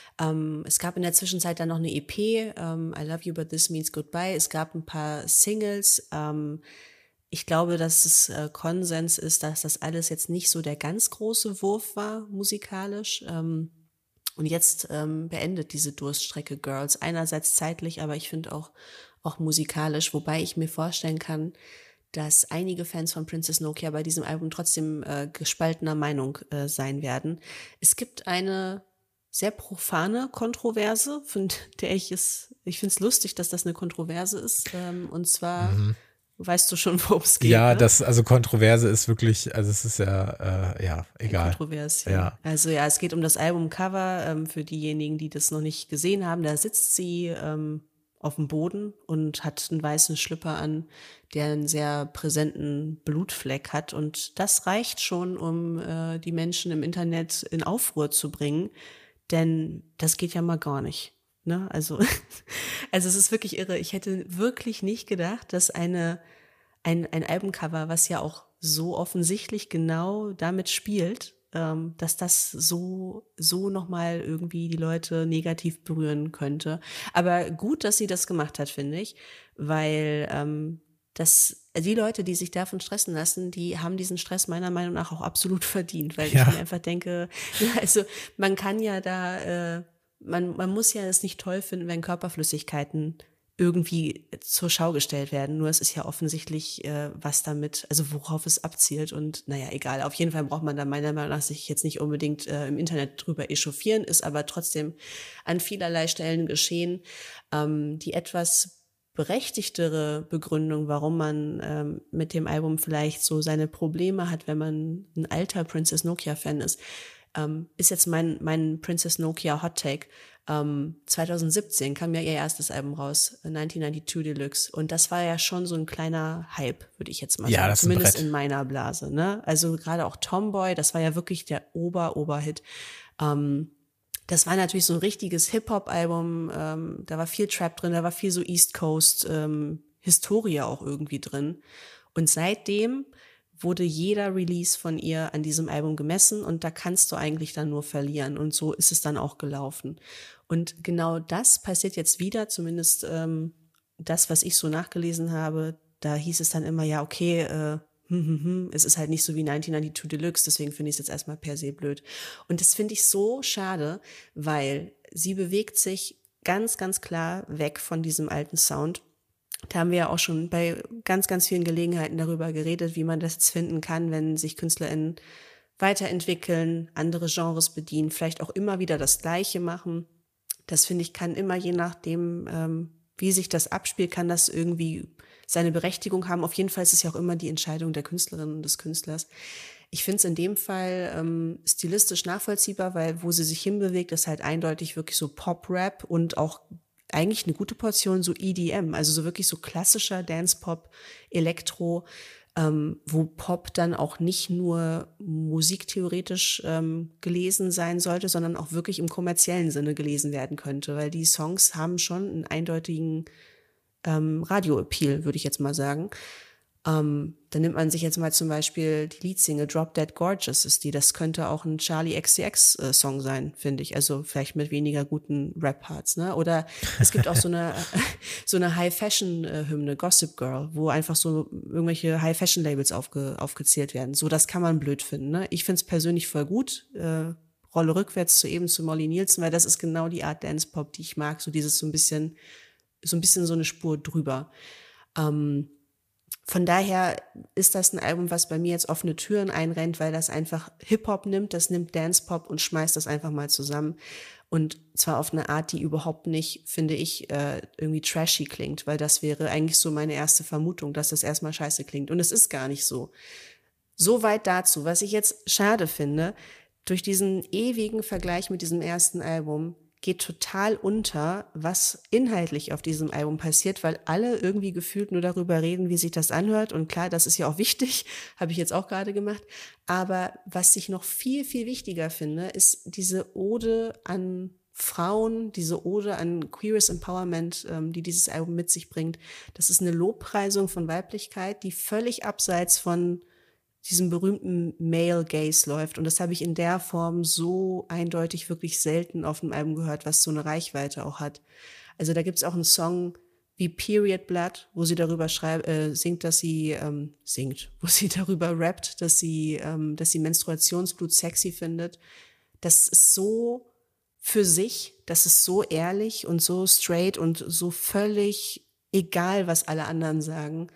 [SPEAKER 2] Es gab in der Zwischenzeit dann noch eine EP, I Love You But This Means Goodbye. Es gab ein paar Singles, ich glaube, dass es Konsens ist, dass das alles jetzt nicht so der ganz große Wurf war, musikalisch. Und jetzt beendet diese Durststrecke Girls. Einerseits zeitlich, aber ich finde auch musikalisch. Wobei ich mir vorstellen kann, dass einige Fans von Princess Nokia bei diesem Album trotzdem gespaltener Meinung sein werden. Es gibt eine sehr profane Kontroverse, von der ich finde es lustig, dass das eine Kontroverse ist. Und zwar... Weißt du schon, worum es geht?
[SPEAKER 1] Ja,
[SPEAKER 2] ne?
[SPEAKER 1] also Kontroverse ist wirklich, also es ist ja, ja, egal.
[SPEAKER 2] Kontrovers,
[SPEAKER 1] ja.
[SPEAKER 2] Also ja, es geht um das Albumcover, für diejenigen, die das noch nicht gesehen haben. Da sitzt sie auf dem Boden und hat einen weißen Schlüpper an, der einen sehr präsenten Blutfleck hat. Und das reicht schon, um die Menschen im Internet in Aufruhr zu bringen. Denn das geht ja mal gar nicht. Ne? Also es ist wirklich irre. Ich hätte wirklich nicht gedacht, dass ein Albumcover, was ja auch so offensichtlich genau damit spielt, dass das so nochmal irgendwie die Leute negativ berühren könnte. Aber gut, dass sie das gemacht hat, finde ich, weil die Leute, die sich davon stressen lassen, die haben diesen Stress meiner Meinung nach auch absolut verdient, weil ich mir einfach denke, also man kann ja da man muss ja es nicht toll finden, wenn Körperflüssigkeiten irgendwie zur Schau gestellt werden. Nur es ist ja offensichtlich, was damit, also worauf es abzielt. Und naja, egal. Auf jeden Fall braucht man da meiner Meinung nach sich jetzt nicht unbedingt im Internet drüber echauffieren, ist aber trotzdem an vielerlei Stellen geschehen. Die etwas berechtigtere Begründung, warum man mit dem Album vielleicht so seine Probleme hat, wenn man ein alter Princess Nokia-Fan ist jetzt mein Princess Nokia Hot Take. 2017 kam ja ihr erstes Album raus, 1992 Deluxe. Und das war ja schon so ein kleiner Hype, würde ich jetzt mal sagen.
[SPEAKER 1] Das
[SPEAKER 2] Zumindest in meiner Blase. Ne? Also gerade auch Tomboy, das war ja wirklich der Oberhit. Das war natürlich so ein richtiges Hip-Hop-Album. Da war viel Trap drin, da war viel so East Coast Historie auch irgendwie drin. Und seitdem wurde jeder Release von ihr an diesem Album gemessen und da kannst du eigentlich dann nur verlieren und so ist es dann auch gelaufen. Und genau das passiert jetzt wieder, zumindest das, was ich so nachgelesen habe, da hieß es dann immer, ja okay, es ist halt nicht so wie 1992 Deluxe, deswegen finde ich es jetzt erstmal per se blöd. Und das finde ich so schade, weil sie bewegt sich ganz, ganz klar weg von diesem alten Sound. Da haben wir ja auch schon bei ganz, ganz vielen Gelegenheiten darüber geredet, wie man das jetzt finden kann, wenn sich KünstlerInnen weiterentwickeln, andere Genres bedienen, vielleicht auch immer wieder das Gleiche machen. Das finde ich kann immer je nachdem, wie sich das abspielt, kann das irgendwie seine Berechtigung haben. Auf jeden Fall ist es ja auch immer die Entscheidung der Künstlerin und des Künstlers. Ich finde es in dem Fall stilistisch nachvollziehbar, weil wo sie sich hinbewegt, ist halt eindeutig wirklich so Pop-Rap und auch eigentlich eine gute Portion so EDM, also so wirklich so klassischer Dance-Pop, Elektro, wo Pop dann auch nicht nur musiktheoretisch gelesen sein sollte, sondern auch wirklich im kommerziellen Sinne gelesen werden könnte, weil die Songs haben schon einen eindeutigen Radio-Appeal, würde ich jetzt mal sagen. Dann nimmt man sich jetzt mal zum Beispiel die Leadsingle Drop Dead Gorgeous ist die. Das könnte auch ein Charlie XCX Song sein, finde ich. Also vielleicht mit weniger guten Rap-Parts, ne? Oder es gibt auch so eine High-Fashion-Hymne, Gossip Girl, wo einfach so irgendwelche High-Fashion-Labels aufgezählt werden. So, das kann man blöd finden, ne? Ich finde es persönlich voll gut. Rolle rückwärts zu Molly Nielsen, weil das ist genau die Art Dance-Pop, die ich mag. So dieses so ein bisschen so eine Spur drüber. Von daher ist das ein Album, was bei mir jetzt offene Türen einrennt, weil das einfach Hip-Hop nimmt, das nimmt Dance-Pop und schmeißt das einfach mal zusammen. Und zwar auf eine Art, die überhaupt nicht, finde ich, irgendwie trashy klingt, weil das wäre eigentlich so meine erste Vermutung, dass das erstmal scheiße klingt. Und es ist gar nicht so. Soweit dazu. Was ich jetzt schade finde, durch diesen ewigen Vergleich mit diesem ersten Album geht total unter, was inhaltlich auf diesem Album passiert, weil alle irgendwie gefühlt nur darüber reden, wie sich das anhört. Und klar, das ist ja auch wichtig, habe ich jetzt auch gerade gemacht. Aber was ich noch viel, viel wichtiger finde, ist diese Ode an Frauen, diese Ode an Queeres Empowerment, die dieses Album mit sich bringt. Das ist eine Lobpreisung von Weiblichkeit, die völlig abseits von diesem berühmten Male Gaze läuft. Und das habe ich in der Form so eindeutig wirklich selten auf einem Album gehört, was so eine Reichweite auch hat. Also da gibt es auch einen Song wie Period Blood, wo sie darüber singt, dass sie wo sie darüber rappt, dass sie Menstruationsblut sexy findet. Das ist so für sich, das ist so ehrlich und so straight und so völlig egal, was alle anderen sagen,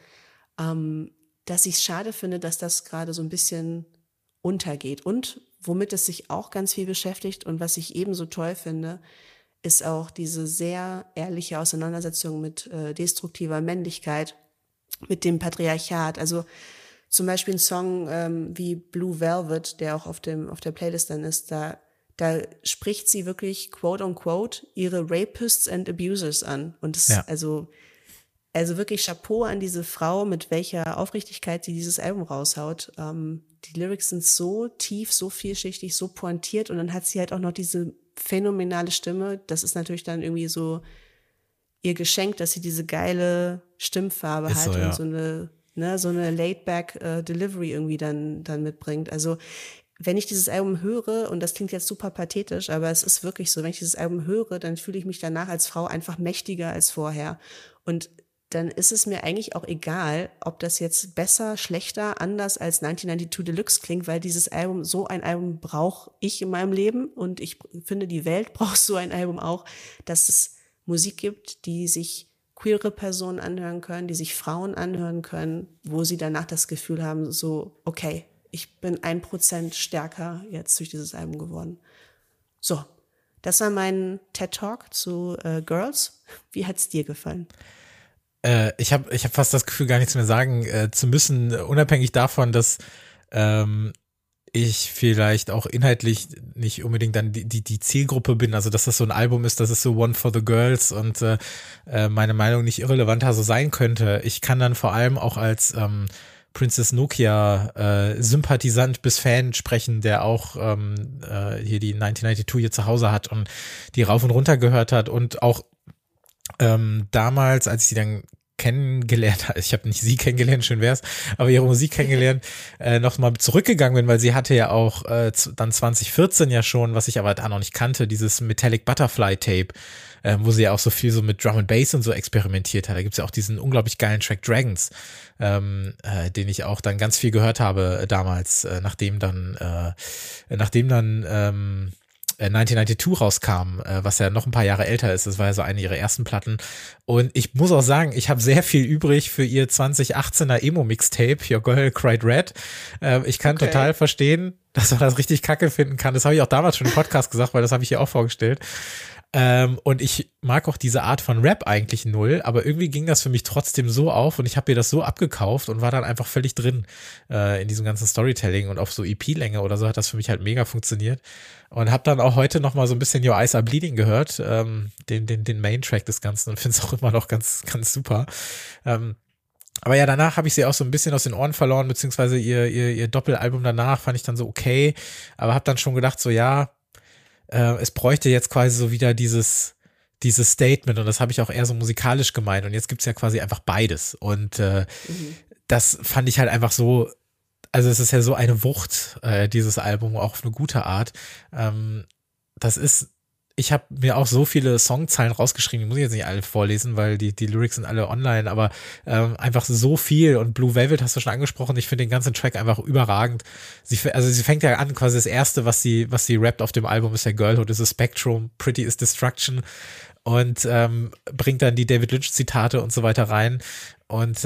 [SPEAKER 2] dass ich es schade finde, dass das gerade so ein bisschen untergeht. Und womit es sich auch ganz viel beschäftigt und was ich ebenso toll finde, ist auch diese sehr ehrliche Auseinandersetzung mit destruktiver Männlichkeit, mit dem Patriarchat. Also zum Beispiel ein Song wie Blue Velvet, der auch auf der Playlist dann ist, da spricht sie wirklich, quote unquote, ihre Rapists and Abusers an. Und das also wirklich Chapeau an diese Frau, mit welcher Aufrichtigkeit sie dieses Album raushaut. Die Lyrics sind so tief, so vielschichtig, so pointiert und dann hat sie halt auch noch diese phänomenale Stimme. Das ist natürlich dann irgendwie so ihr Geschenk, dass sie diese geile Stimmfarbe hat und so eine laid-back Delivery irgendwie dann mitbringt. Also wenn ich dieses Album höre, und das klingt jetzt super pathetisch, aber es ist wirklich so, wenn ich dieses Album höre, dann fühle ich mich danach als Frau einfach mächtiger als vorher. Und dann ist es mir eigentlich auch egal, ob das jetzt besser, schlechter, anders als 1992 Deluxe klingt, weil so ein Album brauche ich in meinem Leben und ich finde, die Welt braucht so ein Album auch, dass es Musik gibt, die sich queere Personen anhören können, die sich Frauen anhören können, wo sie danach das Gefühl haben, so, okay, ich bin 1% stärker jetzt durch dieses Album geworden. So, das war mein TED-Talk zu Girls. Wie hat's dir gefallen?
[SPEAKER 1] Ich hab fast das Gefühl, gar nichts mehr sagen zu müssen, unabhängig davon, dass ich vielleicht auch inhaltlich nicht unbedingt dann die Zielgruppe bin, also dass das so ein Album ist, das ist so One for the Girls und meine Meinung nicht irrelevanter so sein könnte. Ich kann dann vor allem auch als Princess Nokia Sympathisant bis Fan sprechen, der auch hier die 1992 hier zu Hause hat und die rauf und runter gehört hat und auch damals, als ich sie dann kennengelernt habe, ich habe nicht sie kennengelernt, schön wär's, aber ihre Musik kennengelernt, nochmal zurückgegangen bin, weil sie hatte ja auch dann 2014 ja schon, was ich aber da noch nicht kannte, dieses Metallic Butterfly Tape, wo sie ja auch so viel so mit Drum and Bass und so experimentiert hat. Da gibt's ja auch diesen unglaublich geilen Track Dragons, den ich auch dann ganz viel gehört habe damals, nachdem dann 1992 rauskam, was ja noch ein paar Jahre älter ist. Das war ja so eine ihrer ersten Platten. Und ich muss auch sagen, ich habe sehr viel übrig für ihr 2018er Emo-Mixtape, Your Girl Cried Red. Ich kann total verstehen, dass man das richtig kacke finden kann. Das habe ich auch damals schon im Podcast gesagt, weil das habe ich hier auch vorgestellt. Und ich mag auch diese Art von Rap eigentlich null, aber irgendwie ging das für mich trotzdem so auf und ich habe mir das so abgekauft und war dann einfach völlig drin in diesem ganzen Storytelling und auf so EP-Länge oder so hat das für mich halt mega funktioniert und habe dann auch heute noch mal so ein bisschen Your Eyes Are Bleeding gehört, den Main-Track des Ganzen und finde es auch immer noch ganz, ganz super. Aber ja, danach habe ich sie auch so ein bisschen aus den Ohren verloren, beziehungsweise ihr Doppelalbum danach fand ich dann so okay, aber habe dann schon gedacht so, ja, es bräuchte jetzt quasi so wieder dieses Statement und das habe ich auch eher so musikalisch gemeint und jetzt gibt's ja quasi einfach beides und das fand ich halt einfach so, also es ist ja so eine Wucht, dieses Album, auch auf eine gute Art. Das ist, ich habe mir auch so viele Songzeilen rausgeschrieben, die muss ich jetzt nicht alle vorlesen, weil die Lyrics sind alle online, aber einfach so viel. Und Blue Velvet hast du schon angesprochen, ich finde den ganzen Track einfach überragend. Sie fängt ja an, quasi das erste, was sie rappt auf dem Album, ist ja Girlhood is a Spectrum, Pretty is Destruction, und bringt dann die David Lynch Zitate und so weiter rein. Und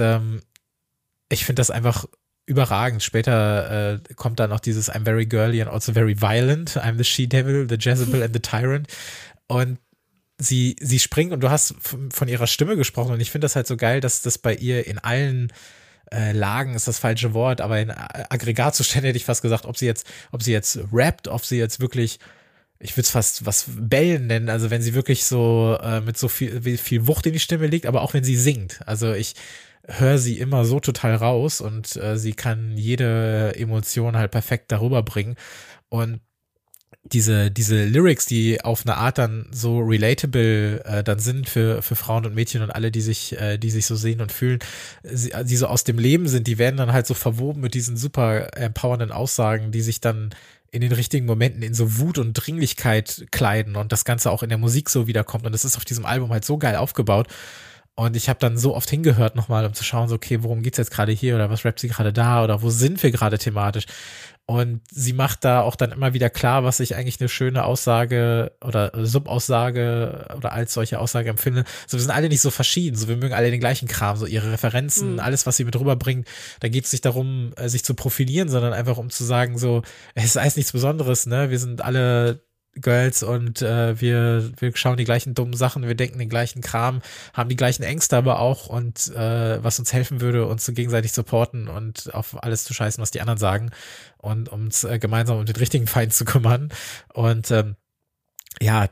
[SPEAKER 1] ich finde das einfach überragend. Später kommt dann noch dieses I'm very girly and also very violent. I'm the she-devil, the Jezebel and the tyrant. Und sie springt, und du hast von ihrer Stimme gesprochen, und ich finde das halt so geil, dass das bei ihr in allen Lagen ist das falsche Wort, aber in Aggregatzuständen hätte ich fast gesagt, ob sie jetzt rappt, ob sie jetzt wirklich, ich würde es fast was bellen nennen, also wenn sie wirklich so mit so viel Wucht in die Stimme legt, aber auch wenn sie singt. Also ich höre sie immer so total raus, und sie kann jede Emotion halt perfekt darüber bringen. Und diese Lyrics, die auf eine Art dann so relatable dann sind für Frauen und Mädchen und alle, die sich so sehen und fühlen, die so aus dem Leben sind, die werden dann halt so verwoben mit diesen super empowernden Aussagen, die sich dann in den richtigen Momenten in so Wut und Dringlichkeit kleiden und das Ganze auch in der Musik so wiederkommt. Und das ist auf diesem Album halt so geil aufgebaut. Und ich habe dann so oft hingehört nochmal, um zu schauen, so, okay, worum geht's jetzt gerade hier, oder was rappt sie gerade da, oder wo sind wir gerade thematisch? Und sie macht da auch dann immer wieder klar, was ich eigentlich eine schöne Aussage oder Subaussage oder als solche Aussage empfinde. So, wir sind alle nicht so verschieden, so, wir mögen alle den gleichen Kram, so ihre Referenzen, alles, was sie mit rüberbringt. Da geht es nicht darum, sich zu profilieren, sondern einfach um zu sagen, so, es ist alles nichts Besonderes, ne? Wir sind alle Girls, und wir schauen die gleichen dummen Sachen, wir denken den gleichen Kram, haben die gleichen Ängste aber auch, und was uns helfen würde, uns so gegenseitig supporten und auf alles zu scheißen, was die anderen sagen, und uns gemeinsam um den richtigen Feind zu kümmern. Und ja,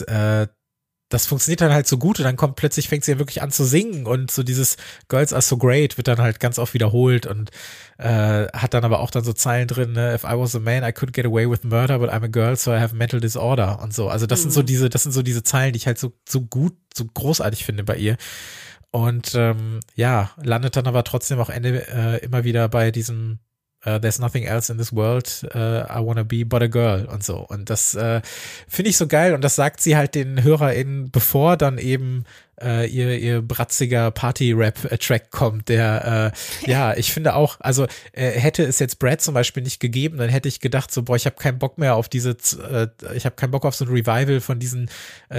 [SPEAKER 1] das funktioniert dann halt so gut, und dann fängt sie ja wirklich an zu singen, und so dieses Girls are so great wird dann halt ganz oft wiederholt, und hat dann aber auch dann so Zeilen drin, ne? If I was a man, I could get away with murder, but I'm a girl, so I have a mental disorder und so. Also das sind so diese Zeilen, die ich halt so gut, so großartig finde bei ihr. Und ja, landet dann aber trotzdem auch immer wieder bei diesem There's nothing else in this world I wanna be but a girl und so. Und das finde ich so geil, und das sagt sie halt den HörerInnen, bevor dann eben ihr bratziger Party-Rap-Track kommt, der ja, ich finde auch, also hätte es jetzt Brad zum Beispiel nicht gegeben, dann hätte ich gedacht so, boah, ich habe keinen Bock mehr auf ich habe keinen Bock auf so ein Revival von diesen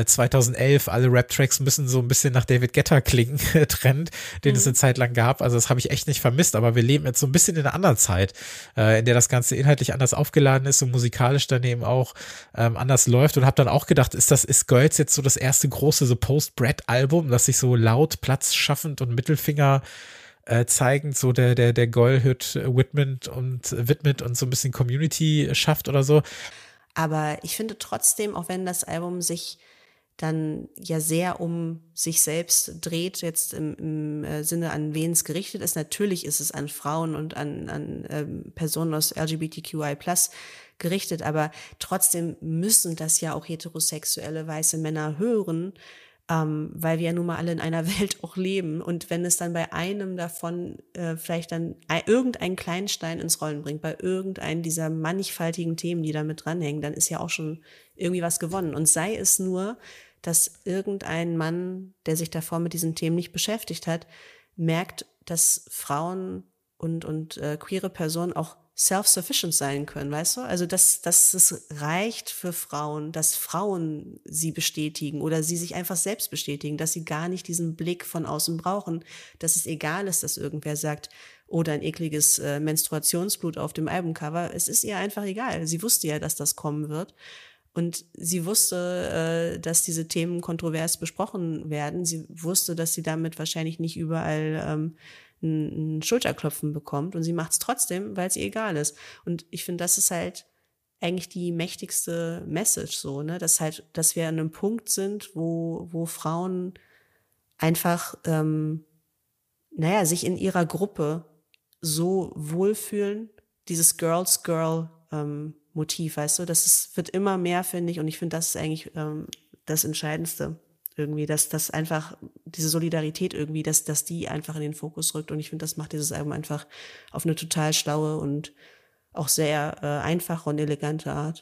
[SPEAKER 1] 2011, alle Rap-Tracks müssen so ein bisschen nach David Guetta klingen, Trend, den es eine Zeit lang gab. Also das habe ich echt nicht vermisst, aber wir leben jetzt so ein bisschen in einer anderen Zeit, in der das Ganze inhaltlich anders aufgeladen ist und musikalisch dann eben auch anders läuft, und habe dann auch gedacht, ist Girls jetzt so das erste große so Post-Brad-Album, das sich so laut, platzschaffend und Mittelfinger zeigend so der Girlhood widmet und so ein bisschen Community schafft oder so.
[SPEAKER 2] Aber ich finde trotzdem, auch wenn das Album sich dann ja sehr um sich selbst dreht, jetzt im Sinne, an wen es gerichtet ist. Natürlich ist es an Frauen und an Personen aus LGBTQI+ gerichtet, aber trotzdem müssen das ja auch heterosexuelle weiße Männer hören, weil wir ja nun mal alle in einer Welt auch leben. Und wenn es dann bei einem davon vielleicht dann irgendeinen kleinen Stein ins Rollen bringt, bei irgendeinem dieser mannigfaltigen Themen, die da mit dranhängen, dann ist ja auch schon irgendwie was gewonnen. Und sei es nur, dass irgendein Mann, der sich davor mit diesen Themen nicht beschäftigt hat, merkt, dass Frauen und queere Personen auch self-sufficient sein können, weißt du? Also, dass es reicht für Frauen, dass Frauen sie bestätigen oder sie sich einfach selbst bestätigen, dass sie gar nicht diesen Blick von außen brauchen, dass es egal ist, dass irgendwer sagt, oder ein ekliges Menstruationsblut auf dem Albumcover. Es ist ihr einfach egal. Sie wusste ja, dass das kommen wird. Und sie wusste, dass diese Themen kontrovers besprochen werden. Sie wusste, dass sie damit wahrscheinlich nicht überall ein Schulterklopfen bekommt, und sie macht es trotzdem, weil es ihr egal ist. Und ich finde, das ist halt eigentlich die mächtigste Message so, ne, dass wir an einem Punkt sind, wo Frauen einfach sich in ihrer Gruppe so wohlfühlen, dieses Girls Girl Motiv, weißt du, wird immer mehr, finde ich, und ich finde, das ist eigentlich das Entscheidendste irgendwie, dass das einfach diese Solidarität irgendwie, dass die einfach in den Fokus rückt. Und ich finde, das macht dieses Album einfach auf eine total schlaue und auch sehr einfache und elegante Art.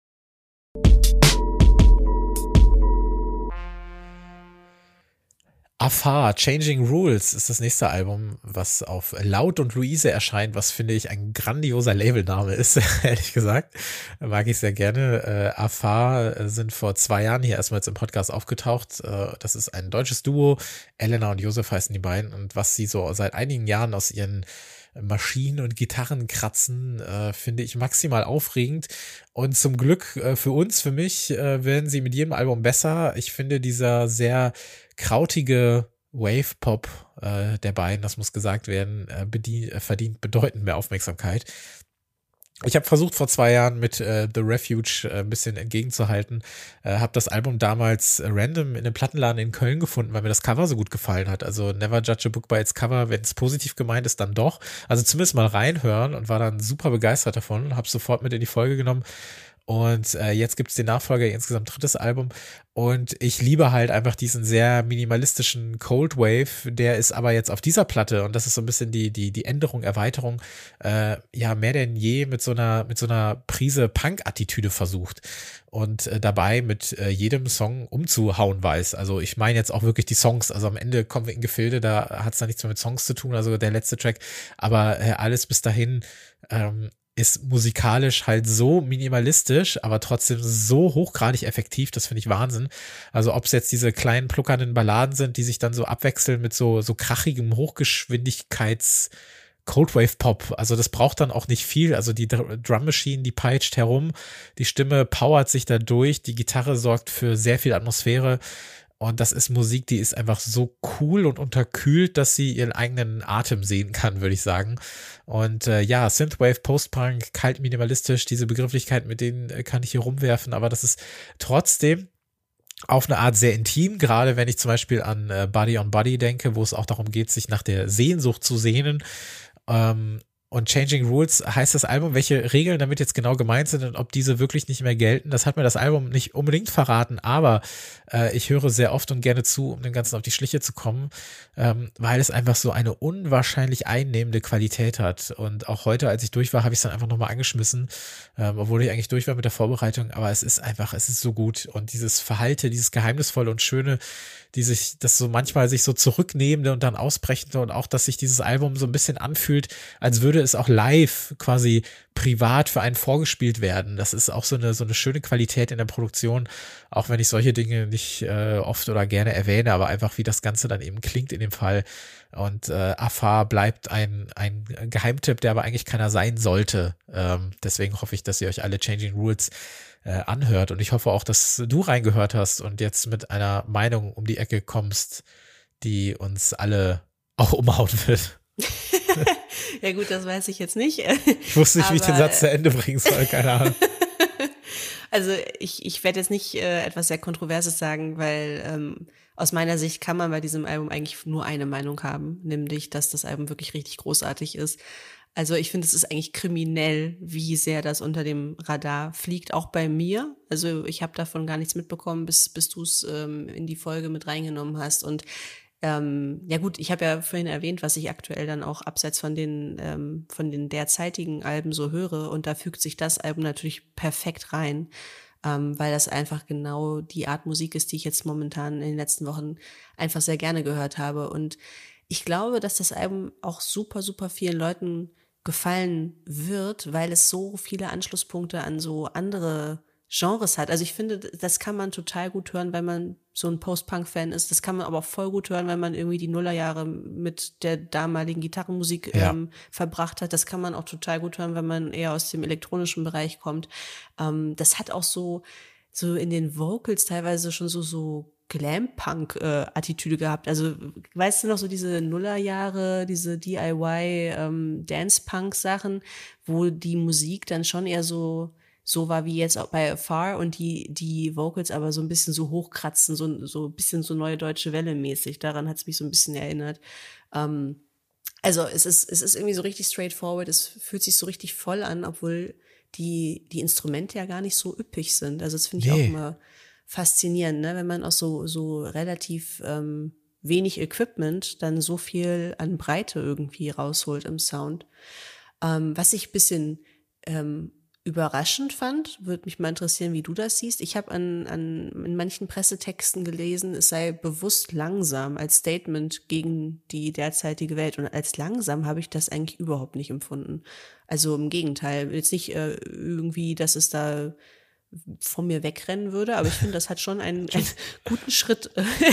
[SPEAKER 1] Afar, Changing Rules ist das nächste Album, was auf Laut und Luise erscheint, was finde ich ein grandioser Labelname ist, ehrlich gesagt. Mag ich sehr gerne. Afar sind vor 2 Jahren hier erstmals im Podcast aufgetaucht. Das ist ein deutsches Duo. Elena und Josef heißen die beiden. Und was sie so seit einigen Jahren aus ihren Maschinen und Gitarren kratzen, finde ich maximal aufregend. Und zum Glück für uns, für mich, werden sie mit jedem Album besser. Ich finde dieser sehr krautige Wave-Pop der beiden, das muss gesagt werden, verdient bedeutend mehr Aufmerksamkeit. Ich habe versucht vor 2 Jahren mit The Refuge ein bisschen entgegenzuhalten, habe das Album damals random in einem Plattenladen in Köln gefunden, weil mir das Cover so gut gefallen hat. Also never judge a book by its cover, wenn es positiv gemeint ist, dann doch. Also zumindest mal reinhören und war dann super begeistert davon, habe sofort mit in die Folge genommen. Und jetzt gibt's den Nachfolger, insgesamt 3. Album. Und ich liebe halt einfach diesen sehr minimalistischen Cold Wave. Der ist aber jetzt auf dieser Platte, und das ist so ein bisschen die Änderung, Erweiterung, ja, mehr denn je mit so einer Prise Punk-Attitüde versucht. Und dabei mit jedem Song umzuhauen weiß. Also ich meine jetzt auch wirklich die Songs. Also am Ende kommen wir in Gefilde, da hat's dann nichts mehr mit Songs zu tun, also der letzte Track. Aber alles bis dahin, ist musikalisch halt so minimalistisch, aber trotzdem so hochgradig effektiv, das finde ich Wahnsinn. Also ob es jetzt diese kleinen pluckernden Balladen sind, die sich dann so abwechseln mit so krachigem Hochgeschwindigkeits Coldwave Pop, also das braucht dann auch nicht viel, also die Drum Machine, die peitscht herum, die Stimme powert sich da durch, die Gitarre sorgt für sehr viel Atmosphäre. Und das ist Musik, die ist einfach so cool und unterkühlt, dass sie ihren eigenen Atem sehen kann, würde ich sagen. Und ja, Synthwave, Postpunk, kalt minimalistisch, diese Begrifflichkeiten, mit denen kann ich hier rumwerfen, aber das ist trotzdem auf eine Art sehr intim, gerade wenn ich zum Beispiel an Body on Body denke, wo es auch darum geht, sich nach der Sehnsucht zu sehnen. Und Changing Rules heißt das Album, welche Regeln damit jetzt genau gemeint sind und ob diese wirklich nicht mehr gelten, das hat mir das Album nicht unbedingt verraten, aber ich höre sehr oft und gerne zu, um dem Ganzen auf die Schliche zu kommen, weil es einfach so eine unwahrscheinlich einnehmende Qualität hat. Und auch heute, als ich durch war, habe ich es dann einfach nochmal angeschmissen, obwohl ich eigentlich durch war mit der Vorbereitung, aber es ist so gut. Und dieses Verhalte, dieses Geheimnisvolle und Schöne, das so manchmal sich so zurücknehmende und dann ausbrechende und auch, dass sich dieses Album so ein bisschen anfühlt, als würde es auch live quasi privat für einen vorgespielt werden. Das ist auch so eine schöne Qualität in der Produktion, auch wenn ich solche Dinge nicht oft oder gerne erwähne, aber einfach wie das Ganze dann eben klingt in dem Fall. Und Afar bleibt ein Geheimtipp, der aber eigentlich keiner sein sollte. Deswegen hoffe ich, dass ihr euch alle Changing Rules anhört. Und ich hoffe auch, dass du reingehört hast und jetzt mit einer Meinung um die Ecke kommst, die uns alle auch umhauen wird.
[SPEAKER 2] Ja gut, das weiß ich jetzt nicht.
[SPEAKER 1] Ich wusste nicht, wie ich den Satz zu Ende bringen soll, keine Ahnung.
[SPEAKER 2] Also ich werde jetzt nicht etwas sehr Kontroverses sagen, weil aus meiner Sicht kann man bei diesem Album eigentlich nur eine Meinung haben, nämlich, dass das Album wirklich richtig großartig ist. Also ich finde, es ist eigentlich kriminell, wie sehr das unter dem Radar fliegt, auch bei mir. Also ich habe davon gar nichts mitbekommen, bis du es in die Folge mit reingenommen hast. Und ja gut, ich habe ja vorhin erwähnt, was ich aktuell dann auch abseits von den derzeitigen Alben so höre. Und da fügt sich das Album natürlich perfekt rein, weil das einfach genau die Art Musik ist, die ich jetzt momentan in den letzten Wochen einfach sehr gerne gehört habe. Und ich glaube, dass das Album auch super, super vielen Leuten gefallen wird, weil es so viele Anschlusspunkte an so andere Genres hat. Also ich finde, das kann man total gut hören, wenn man so ein Post-Punk-Fan ist. Das kann man aber auch voll gut hören, wenn man irgendwie die Nullerjahre mit der damaligen Gitarrenmusik verbracht hat. Das kann man auch total gut hören, wenn man eher aus dem elektronischen Bereich kommt. Das hat auch so in den Vocals teilweise schon so Glam-Punk-Attitüde gehabt. Also, weißt du noch, so diese Nullerjahre, diese DIY Dance-Punk-Sachen, wo die Musik dann schon eher so war wie jetzt auch bei Afar und die Vocals aber so ein bisschen so hochkratzen, so ein bisschen so Neue Deutsche Welle mäßig. Daran hat es mich so ein bisschen erinnert. Also es ist irgendwie so richtig straightforward, es fühlt sich so richtig voll an, obwohl die Instrumente ja gar nicht so üppig sind. Also das finde ich auch immer faszinierend, ne? Wenn man aus so relativ wenig Equipment dann so viel an Breite irgendwie rausholt im Sound. Was ich ein bisschen überraschend fand, würde mich mal interessieren, wie du das siehst. Ich habe in manchen Pressetexten gelesen, es sei bewusst langsam als Statement gegen die derzeitige Welt. Und als langsam habe ich das eigentlich überhaupt nicht empfunden. Also im Gegenteil, jetzt nicht irgendwie, dass es da von mir wegrennen würde, aber ich finde, das hat schon einen guten Schritt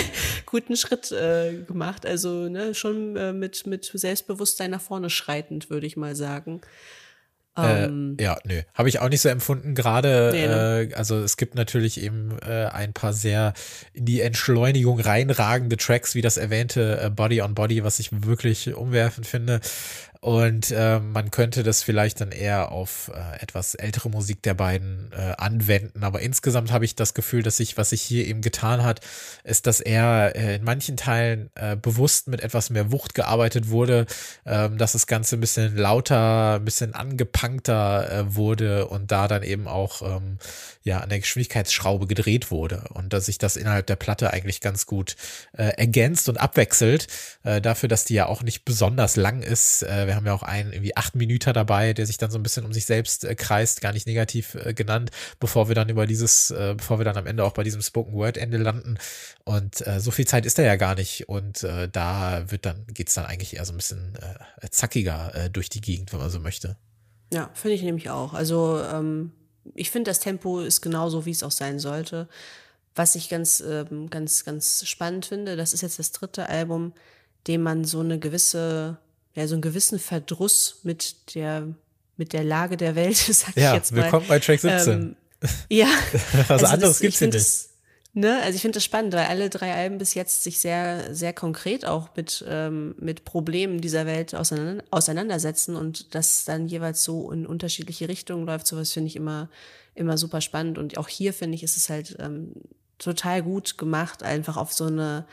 [SPEAKER 2] gemacht. Also ne, schon mit Selbstbewusstsein nach vorne schreitend, würde ich mal sagen.
[SPEAKER 1] Ja, nö, habe ich auch nicht so empfunden. Gerade,
[SPEAKER 2] Nee, ne?
[SPEAKER 1] also es gibt natürlich eben ein paar sehr in die Entschleunigung reinragende Tracks, wie das erwähnte Body on Body, was ich wirklich umwerfend finde. Und man könnte das vielleicht dann eher auf etwas ältere Musik der beiden anwenden. Aber insgesamt habe ich das Gefühl, dass was sich hier eben getan hat, ist, dass er in manchen Teilen bewusst mit etwas mehr Wucht gearbeitet wurde, dass das Ganze ein bisschen lauter, ein bisschen angepunkter wurde und da dann eben auch an der Geschwindigkeitsschraube gedreht wurde. Und dass sich das innerhalb der Platte eigentlich ganz gut ergänzt und abwechselt, dafür, dass die ja auch nicht besonders lang ist. Wir haben ja auch einen irgendwie 8 Minuten dabei, der sich dann so ein bisschen um sich selbst kreist, gar nicht negativ genannt, bevor wir dann am Ende auch bei diesem Spoken Word Ende landen. Und so viel Zeit ist da ja gar nicht. Und da geht's dann eigentlich eher so ein bisschen zackiger durch die Gegend, wenn man so möchte.
[SPEAKER 2] Ja, finde ich nämlich auch. Also ich finde, das Tempo ist genauso, wie es auch sein sollte. Was ich ganz spannend finde, das ist jetzt das 3. Album, dem man so einen gewissen Verdruss mit der Lage der Welt, sag ich jetzt mal.
[SPEAKER 1] Ja, willkommen bei Track 17.
[SPEAKER 2] Ja.
[SPEAKER 1] Was anderes gibt's hier nicht.
[SPEAKER 2] Also ich finde das spannend, weil alle 3 Alben bis jetzt sich sehr, sehr konkret auch mit Problemen dieser Welt auseinandersetzen und das dann jeweils so in unterschiedliche Richtungen läuft. Sowas finde ich immer super spannend. Und auch hier finde ich, ist es halt total gut gemacht, einfach auf so eine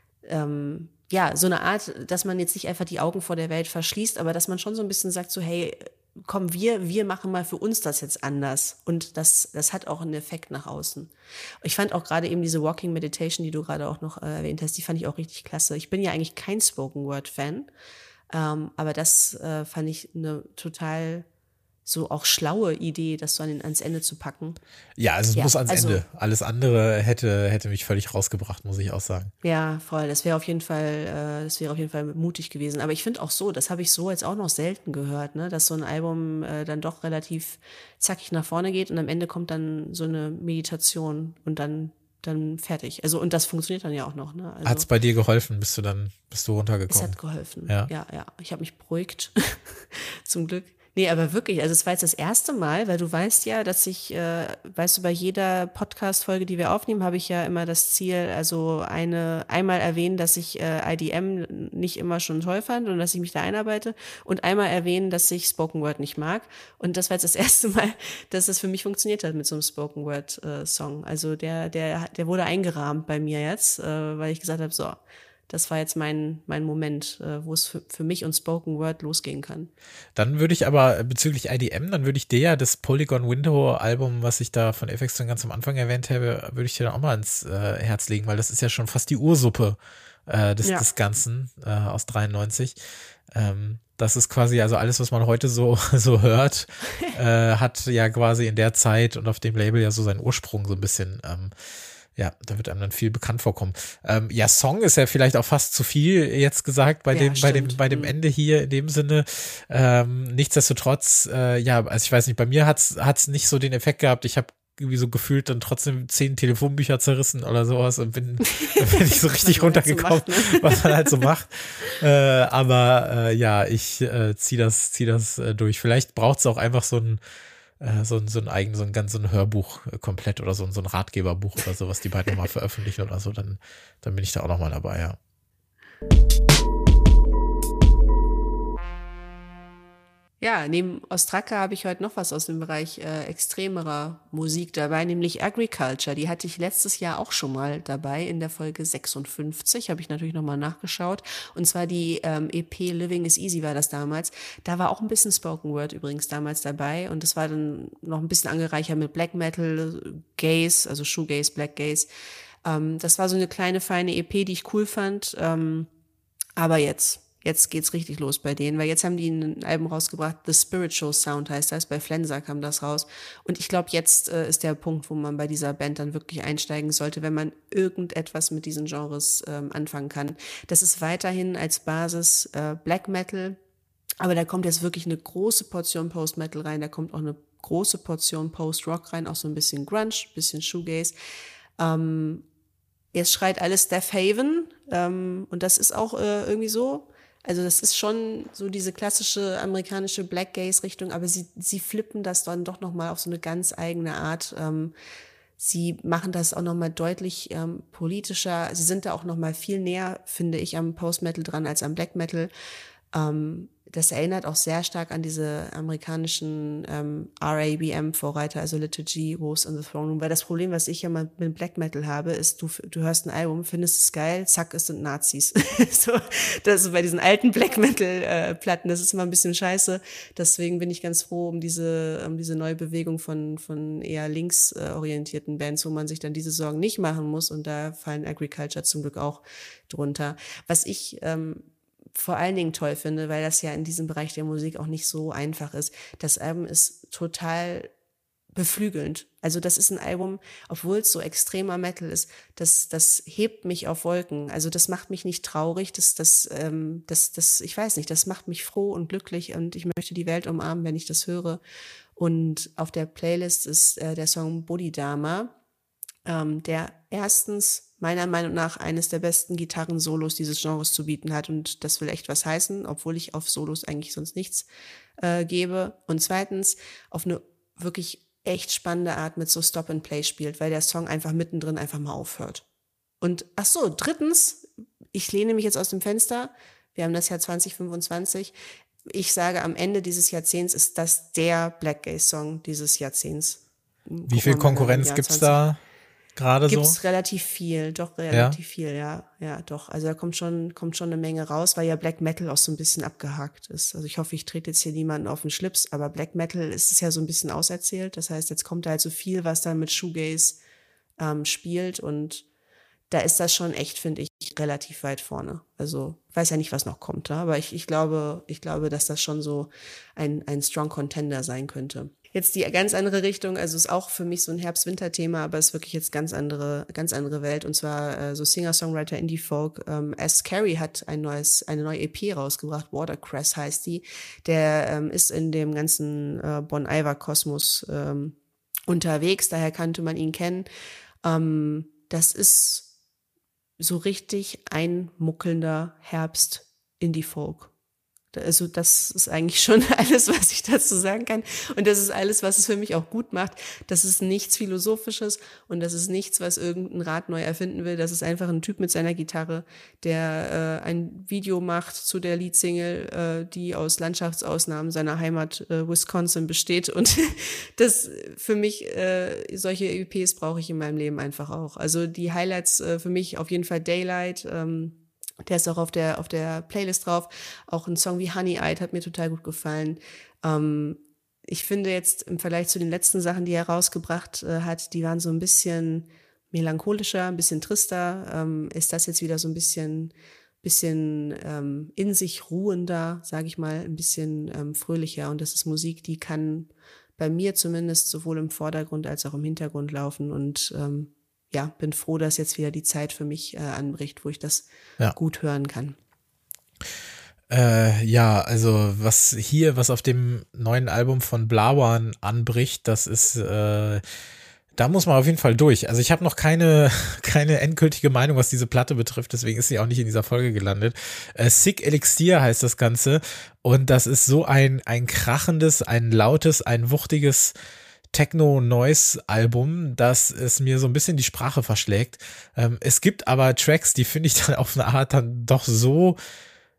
[SPEAKER 2] so eine Art, dass man jetzt nicht einfach die Augen vor der Welt verschließt, aber dass man schon so ein bisschen sagt so, hey, komm, wir machen mal für uns das jetzt anders. Und das hat auch einen Effekt nach außen. Ich fand auch gerade eben diese Walking Meditation, die du gerade auch noch erwähnt hast, die fand ich auch richtig klasse. Ich bin ja eigentlich kein Spoken Word Fan, aber das fand ich eine total so auch schlaue Idee, das so ans Ende zu packen.
[SPEAKER 1] Ja, also es muss ans Ende. Alles andere hätte mich völlig rausgebracht, muss ich auch sagen.
[SPEAKER 2] Ja, voll. Das wäre auf jeden Fall mutig gewesen. Aber ich finde auch so, das habe ich so jetzt auch noch selten gehört, ne, dass so ein Album dann doch relativ zackig nach vorne geht und am Ende kommt dann so eine Meditation und dann fertig. Also, und das funktioniert dann ja auch noch, ne? Also,
[SPEAKER 1] hat's bei dir geholfen? Bist du runtergekommen?
[SPEAKER 2] Es hat geholfen.
[SPEAKER 1] Ja.
[SPEAKER 2] Ich habe mich beruhigt. Zum Glück. Nee, aber wirklich, also es war jetzt das erste Mal, weil du weißt ja, dass ich, bei jeder Podcast-Folge, die wir aufnehmen, habe ich ja immer das Ziel, also einmal erwähnen, dass ich IDM nicht immer schon toll fand und dass ich mich da einarbeite und einmal erwähnen, dass ich Spoken Word nicht mag. Und das war jetzt das erste Mal, dass das für mich funktioniert hat mit so einem Spoken Word Song. Also der wurde eingerahmt bei mir jetzt, weil ich gesagt habe, so, das war jetzt mein Moment, wo es für mich und Spoken Word losgehen kann.
[SPEAKER 1] Dann würde ich aber bezüglich IDM, dann würde ich dir ja das Polygon Window Album, was ich da von FX dann ganz am Anfang erwähnt habe, würde ich dir dann auch mal ans Herz legen, weil das ist ja schon fast die Ursuppe des Ganzen aus 93. Das ist quasi, also alles, was man heute so hört, hat ja quasi in der Zeit und auf dem Label ja so seinen Ursprung so ein bisschen. Da wird einem dann viel bekannt vorkommen. Song ist ja vielleicht auch fast zu viel jetzt gesagt bei dem Ende hier in dem Sinne. Nichtsdestotrotz, also ich weiß nicht, bei mir hat's nicht so den Effekt gehabt. Ich habe irgendwie so gefühlt dann trotzdem 10 Telefonbücher zerrissen oder sowas und bin nicht so richtig runtergekommen, was man halt so macht. Ich zieh das durch. Vielleicht braucht's auch einfach so ein Hörbuch komplett oder so ein Ratgeberbuch oder so, was die beiden nochmal veröffentlichen oder so, dann bin ich da auch nochmal dabei, ja.
[SPEAKER 2] Ja, neben Ostraka habe ich heute noch was aus dem Bereich extremerer Musik dabei, nämlich Agriculture. Die hatte ich letztes Jahr auch schon mal dabei in der Folge 56, habe ich natürlich nochmal nachgeschaut. Und zwar die EP Living is Easy war das damals. Da war auch ein bisschen Spoken Word übrigens damals dabei und das war dann noch ein bisschen angereichert mit Black Metal, Gaze, also Shoegaze, Black Gaze. Das war so eine kleine, feine EP, die ich cool fand. Aber jetzt geht's richtig los bei denen, weil jetzt haben die ein Album rausgebracht, The Spiritual Sound heißt das, bei Flenser kam das raus. Und ich glaube, jetzt ist der Punkt, wo man bei dieser Band dann wirklich einsteigen sollte, wenn man irgendetwas mit diesen Genres anfangen kann. Das ist weiterhin als Basis Black Metal, aber da kommt jetzt wirklich eine große Portion Post-Metal rein, da kommt auch eine große Portion Post-Rock rein, auch so ein bisschen Grunge, bisschen Shoegaze. Jetzt schreit alles Death Haven und das ist auch irgendwie so. Also das ist schon so diese klassische amerikanische Black Gaze Richtung, aber sie flippen das dann doch nochmal auf so eine ganz eigene Art. Sie machen das auch nochmal deutlich politischer. Sie sind da auch nochmal viel näher, finde ich, am Post-Metal dran als am Black Metal. Das erinnert auch sehr stark an diese amerikanischen RABM-Vorreiter, also Liturgy, Wolves on the Throne Room. Weil das Problem, was ich ja mal mit Black Metal habe, ist, du hörst ein Album, findest es geil, zack, es sind Nazis. So, das ist bei diesen alten Black Metal-Platten, das ist immer ein bisschen scheiße. Deswegen bin ich ganz froh um diese neue Bewegung von eher linksorientierten Bands, wo man sich dann diese Sorgen nicht machen muss. Und da fallen Agriculture zum Glück auch drunter. Was ich vor allen Dingen toll finde, weil das ja in diesem Bereich der Musik auch nicht so einfach ist. Das Album ist total beflügelnd. Also das ist ein Album, obwohl es so extremer Metal ist, das hebt mich auf Wolken. Also das macht mich nicht traurig, das, ich weiß nicht, das macht mich froh und glücklich und ich möchte die Welt umarmen, wenn ich das höre. Und auf der Playlist ist der Song Bodhidharma, der erstens meiner Meinung nach eines der besten Gitarren-Solos dieses Genres zu bieten hat und das will echt was heißen, obwohl ich auf Solos eigentlich sonst nichts gebe. Und zweitens auf eine wirklich echt spannende Art mit so Stop and Play spielt, weil der Song einfach mittendrin einfach mal aufhört. Und ach so, drittens, ich lehne mich jetzt aus dem Fenster, wir haben das Jahr 2025, ich sage, am Ende dieses Jahrzehnts ist das der Black Gaze-Song dieses Jahrzehnts.
[SPEAKER 1] Wie viel Konkurrenz gibt's da? Gerade so?
[SPEAKER 2] Gibt's relativ viel, doch relativ viel, ja, doch. Also da kommt schon eine Menge raus, weil ja Black Metal auch so ein bisschen abgehakt ist. Also ich hoffe, ich trete jetzt hier niemanden auf den Schlips, aber Black Metal ist es ja so ein bisschen auserzählt. Das heißt, jetzt kommt da halt so viel, was dann mit Shoegaze spielt und da ist das schon echt, finde ich, relativ weit vorne. Also weiß ja nicht, was noch kommt, aber ich glaube, dass das schon so ein Strong Contender sein könnte. Jetzt die ganz andere Richtung, also ist auch für mich so ein Herbst-Winter-Thema, aber ist wirklich jetzt ganz andere Welt und zwar so Singer-Songwriter Indie-Folk. S. Carey hat eine neue EP rausgebracht, Watercress heißt die. Der ist in dem ganzen Bon Iver-Kosmos unterwegs, daher kannte man ihn kennen. Das ist so richtig einmuckelnder Herbst-Indie-Folk. Also das ist eigentlich schon alles, was ich dazu sagen kann. Und das ist alles, was es für mich auch gut macht. Das ist nichts Philosophisches und das ist nichts, was irgendein Rad neu erfinden will. Das ist einfach ein Typ mit seiner Gitarre, der ein Video macht zu der Leadsingle, die aus Landschaftsausnahmen seiner Heimat Wisconsin besteht. Und das für mich, solche EPs brauche ich in meinem Leben einfach auch. Also die Highlights für mich auf jeden Fall Daylight, der ist auch auf der Playlist drauf. Auch ein Song wie Honey Eyed hat mir total gut gefallen. Ich finde jetzt im Vergleich zu den letzten Sachen, die er rausgebracht hat, die waren so ein bisschen melancholischer, ein bisschen trister. Ist das jetzt wieder so ein bisschen in sich ruhender, sage ich mal, ein bisschen fröhlicher. Und das ist Musik, die kann bei mir zumindest sowohl im Vordergrund als auch im Hintergrund laufen und bin froh, dass jetzt wieder die Zeit für mich anbricht, wo ich das gut hören kann.
[SPEAKER 1] Also was auf dem neuen Album von Blawan anbricht, das ist, da muss man auf jeden Fall durch. Also ich habe noch keine endgültige Meinung, was diese Platte betrifft, deswegen ist sie auch nicht in dieser Folge gelandet. Sick Elixir heißt das Ganze und das ist so ein krachendes, ein lautes, ein wuchtiges Techno-Noise-Album, dass es mir so ein bisschen die Sprache verschlägt. Es gibt aber Tracks, die finde ich dann auf eine Art dann doch so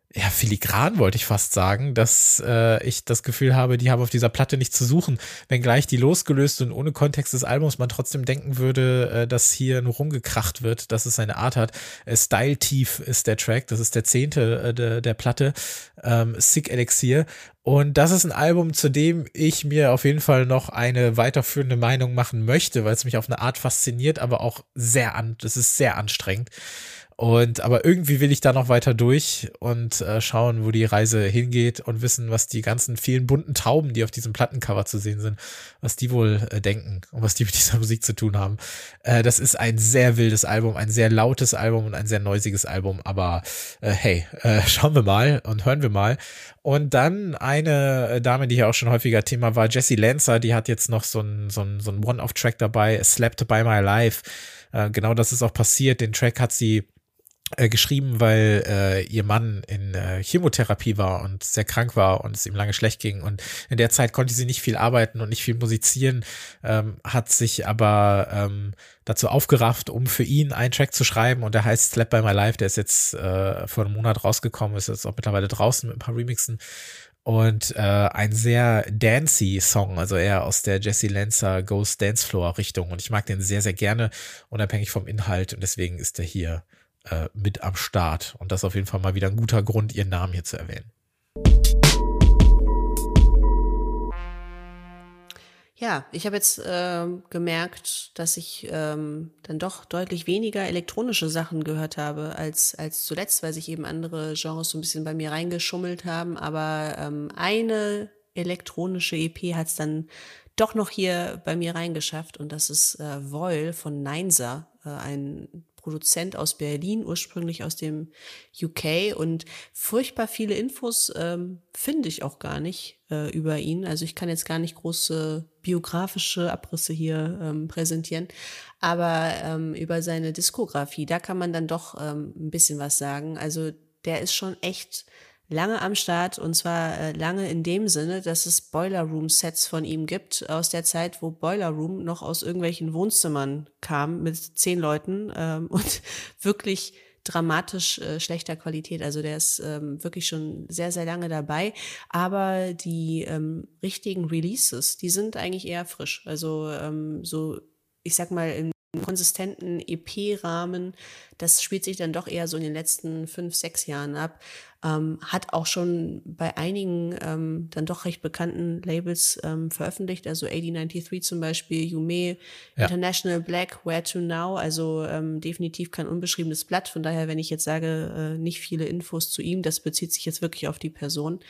[SPEAKER 1] ja, filigran wollte ich fast sagen, dass ich das Gefühl habe, die haben auf dieser Platte nichts zu suchen, wenngleich die losgelöst und ohne Kontext des Albums man trotzdem denken würde, dass hier nur rumgekracht wird, dass es seine Art hat. Style Tief ist der Track, das ist der 10. Der Platte, Sick Elixir. Und das ist ein Album, zu dem ich mir auf jeden Fall noch eine weiterführende Meinung machen möchte, weil es mich auf eine Art fasziniert, aber auch das ist sehr anstrengend. Aber irgendwie will ich da noch weiter durch und schauen, wo die Reise hingeht und wissen, was die ganzen vielen bunten Tauben, die auf diesem Plattencover zu sehen sind, was die wohl denken und was die mit dieser Musik zu tun haben. Das ist ein sehr wildes Album, ein sehr lautes Album und ein sehr neusiges Album, aber hey, schauen wir mal und hören wir mal. Und dann eine Dame, die hier auch schon häufiger Thema war, Jessie Lancer, die hat jetzt noch so ein One-Off-Track dabei, Slapped by My Life. Genau das ist auch passiert. Den Track hat sie geschrieben, weil ihr Mann in Chemotherapie war und sehr krank war und es ihm lange schlecht ging, und in der Zeit konnte sie nicht viel arbeiten und nicht viel musizieren, hat sich aber dazu aufgerafft, um für ihn einen Track zu schreiben, und der heißt Slap by My Life. Der ist jetzt vor einem Monat rausgekommen, ist jetzt auch mittlerweile draußen mit ein paar Remixen. Und ein sehr dancey Song, also eher aus der Jessie Lancer Goes Dancefloor Richtung, und ich mag den sehr, sehr gerne, unabhängig vom Inhalt, und deswegen ist der hier mit am Start. Und das ist auf jeden Fall mal wieder ein guter Grund, ihren Namen hier zu erwähnen.
[SPEAKER 2] Ja, ich habe jetzt gemerkt, dass ich dann doch deutlich weniger elektronische Sachen gehört habe als zuletzt, weil sich eben andere Genres so ein bisschen bei mir reingeschummelt haben. Aber eine elektronische EP hat es dann doch noch hier bei mir reingeschafft, und das ist Voil von Neinsa, ein Produzent aus Berlin, ursprünglich aus dem UK, und furchtbar viele Infos finde ich auch gar nicht über ihn. Also ich kann jetzt gar nicht große biografische Abrisse hier präsentieren, aber über seine Diskografie, da kann man dann doch ein bisschen was sagen. Also der ist schon echt lange am Start, und zwar lange in dem Sinne, dass es Boiler Room Sets von ihm gibt, aus der Zeit, wo Boiler Room noch aus irgendwelchen Wohnzimmern kam mit 10 Leuten und wirklich dramatisch schlechter Qualität. Also der ist wirklich schon sehr, sehr lange dabei, aber die richtigen Releases, die sind eigentlich eher frisch. Also so, ich sag mal, im konsistenten EP-Rahmen, das spielt sich dann doch eher so in den letzten 5, 6 Jahren ab. Hat auch schon bei einigen dann doch recht bekannten Labels veröffentlicht, also 8093 zum Beispiel, Yume,
[SPEAKER 1] Ja.
[SPEAKER 2] International Black, Where to Now, also definitiv kein unbeschriebenes Blatt. Von daher, wenn ich jetzt sage, nicht viele Infos zu ihm, das bezieht sich jetzt wirklich auf die Person.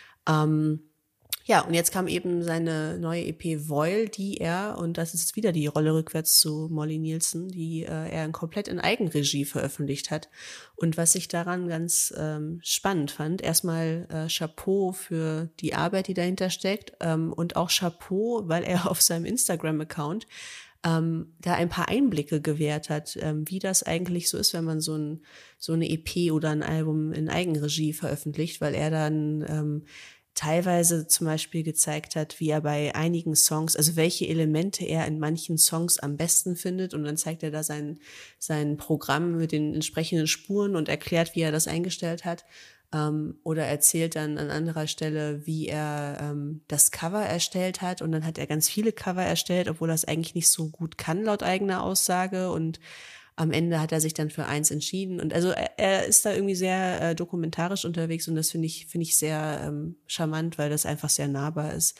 [SPEAKER 2] Ja, und jetzt kam eben seine neue EP Voil, die er, und das ist wieder die Rolle rückwärts zu Molly Nielsen, die er komplett in Eigenregie veröffentlicht hat. Und was ich daran ganz spannend fand, erstmal Chapeau für die Arbeit, die dahinter steckt, und auch Chapeau, weil er auf seinem Instagram-Account da ein paar Einblicke gewährt hat, wie das eigentlich so ist, wenn man so eine EP oder ein Album in Eigenregie veröffentlicht, weil er dann teilweise zum Beispiel gezeigt hat, wie er bei einigen Songs, also welche Elemente er in manchen Songs am besten findet, und dann zeigt er da sein Programm mit den entsprechenden Spuren und erklärt, wie er das eingestellt hat, oder erzählt dann an anderer Stelle, wie er das Cover erstellt hat, und dann hat er ganz viele Cover erstellt, obwohl er es eigentlich nicht so gut kann laut eigener Aussage, und am Ende hat er sich dann für eins entschieden. Und also er ist da irgendwie sehr dokumentarisch unterwegs, und das finde ich sehr charmant, weil das einfach sehr nahbar ist.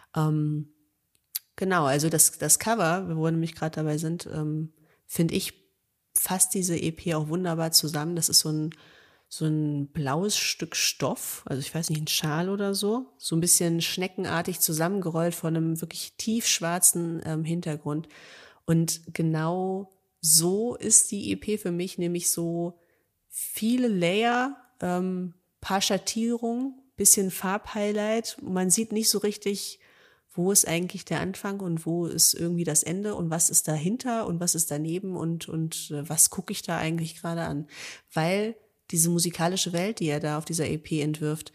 [SPEAKER 2] Genau, also das Cover, wo wir nämlich gerade dabei sind, finde ich, fasst diese EP auch wunderbar zusammen. Das ist so ein blaues Stück Stoff, also ich weiß nicht, ein Schal oder so ein bisschen schneckenartig zusammengerollt von einem wirklich tiefschwarzen Hintergrund. Und genau so ist die EP für mich, nämlich so viele Layer, paar Schattierungen, bisschen Farbhighlight. Man sieht nicht so richtig, wo ist eigentlich der Anfang und wo ist irgendwie das Ende und was ist dahinter und was ist daneben und was gucke ich da eigentlich gerade an. Weil diese musikalische Welt, die er da auf dieser EP entwirft,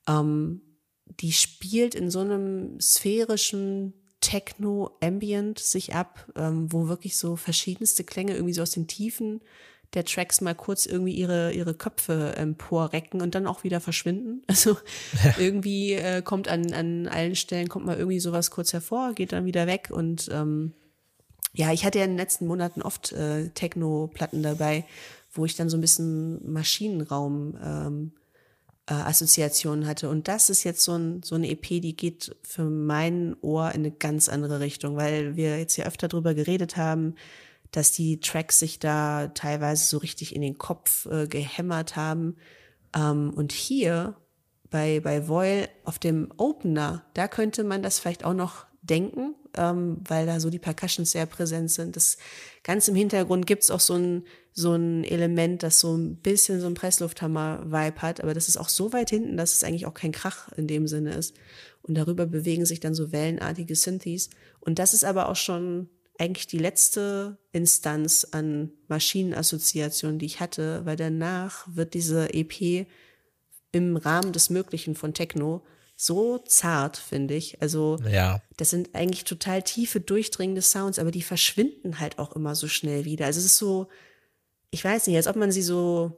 [SPEAKER 2] die spielt in so einem sphärischen Techno-Ambient sich ab, wo wirklich so verschiedenste Klänge irgendwie so aus den Tiefen der Tracks mal kurz irgendwie ihre Köpfe emporrecken und dann auch wieder verschwinden. Also irgendwie kommt an allen Stellen, kommt mal irgendwie sowas kurz hervor, geht dann wieder weg und ja, ich hatte ja in den letzten Monaten oft Techno-Platten dabei, wo ich dann so ein bisschen Maschinenraum Assoziationen hatte. Und das ist jetzt so eine EP, die geht für mein Ohr in eine ganz andere Richtung, weil wir jetzt ja öfter drüber geredet haben, dass die Tracks sich da teilweise so richtig in den Kopf gehämmert haben. Und hier bei Voil auf dem Opener, da könnte man das vielleicht auch noch denken, weil da so die Percussions sehr präsent sind. Das ganz im Hintergrund gibt's auch so ein Element, das so ein bisschen so ein Presslufthammer-Vibe hat, aber das ist auch so weit hinten, dass es eigentlich auch kein Krach in dem Sinne ist. Und darüber bewegen sich dann so wellenartige Synthes. Und das ist aber auch schon eigentlich die letzte Instanz an Maschinenassoziationen, die ich hatte, weil danach wird diese EP im Rahmen des Möglichen von Techno so zart, finde ich. Also
[SPEAKER 1] Ja.
[SPEAKER 2] das sind eigentlich total tiefe, durchdringende Sounds, aber die verschwinden halt auch immer so schnell wieder. Also es ist so, ich weiß nicht, als ob man sie so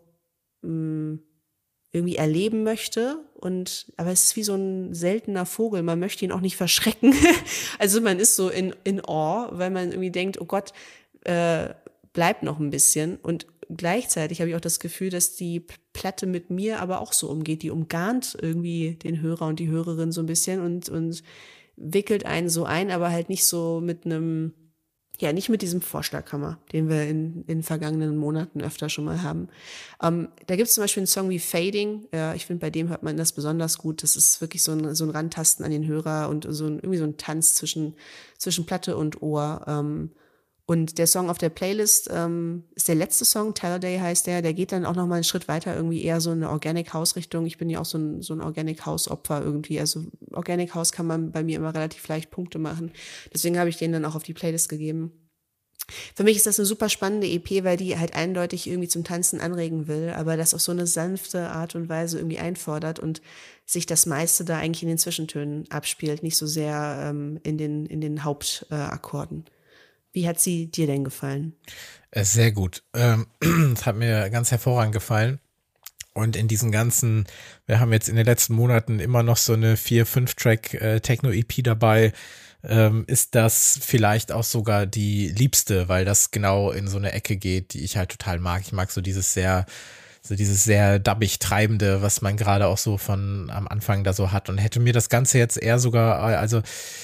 [SPEAKER 2] irgendwie erleben möchte. Aber es ist wie so ein seltener Vogel. Man möchte ihn auch nicht verschrecken. Also man ist so in Awe, weil man irgendwie denkt, oh Gott, bleibt noch ein bisschen. Und gleichzeitig habe ich auch das Gefühl, dass die Platte mit mir aber auch so umgeht. Die umgarnt irgendwie den Hörer und die Hörerin so ein bisschen und wickelt einen so ein, aber halt nicht so mit einem, ja, nicht mit diesem Vorschlaghammer, den wir in vergangenen Monaten öfter schon mal haben. Da gibt es zum Beispiel einen Song wie Fading. Ich finde, bei dem hört man das besonders gut. Das ist wirklich so ein Rantasten an den Hörer und irgendwie so ein Tanz zwischen Platte und Ohr. Und der Song auf der Playlist ist der letzte Song, Talladay heißt der geht dann auch noch mal einen Schritt weiter, irgendwie eher so eine Organic House Richtung. Ich bin ja auch so ein Organic House Opfer irgendwie. Also Organic House kann man bei mir immer relativ leicht Punkte machen. Deswegen habe ich den dann auch auf die Playlist gegeben. Für mich ist das eine super spannende EP, weil die halt eindeutig irgendwie zum Tanzen anregen will, aber das auf so eine sanfte Art und Weise irgendwie einfordert und sich das meiste da eigentlich in den Zwischentönen abspielt, nicht so sehr in den Hauptakkorden. Wie hat sie dir denn gefallen?
[SPEAKER 1] Sehr gut. Es hat mir ganz hervorragend gefallen. Und in diesen ganzen, wir haben jetzt in den letzten Monaten immer noch so eine 4-5-Track Techno-EP dabei, ist das vielleicht auch sogar die liebste, weil das genau in so eine Ecke geht, die ich halt total mag. Ich mag so dieses sehr dubbig treibende, was man gerade auch so von am Anfang da so hat, und hätte mir das Ganze jetzt eher sogar, also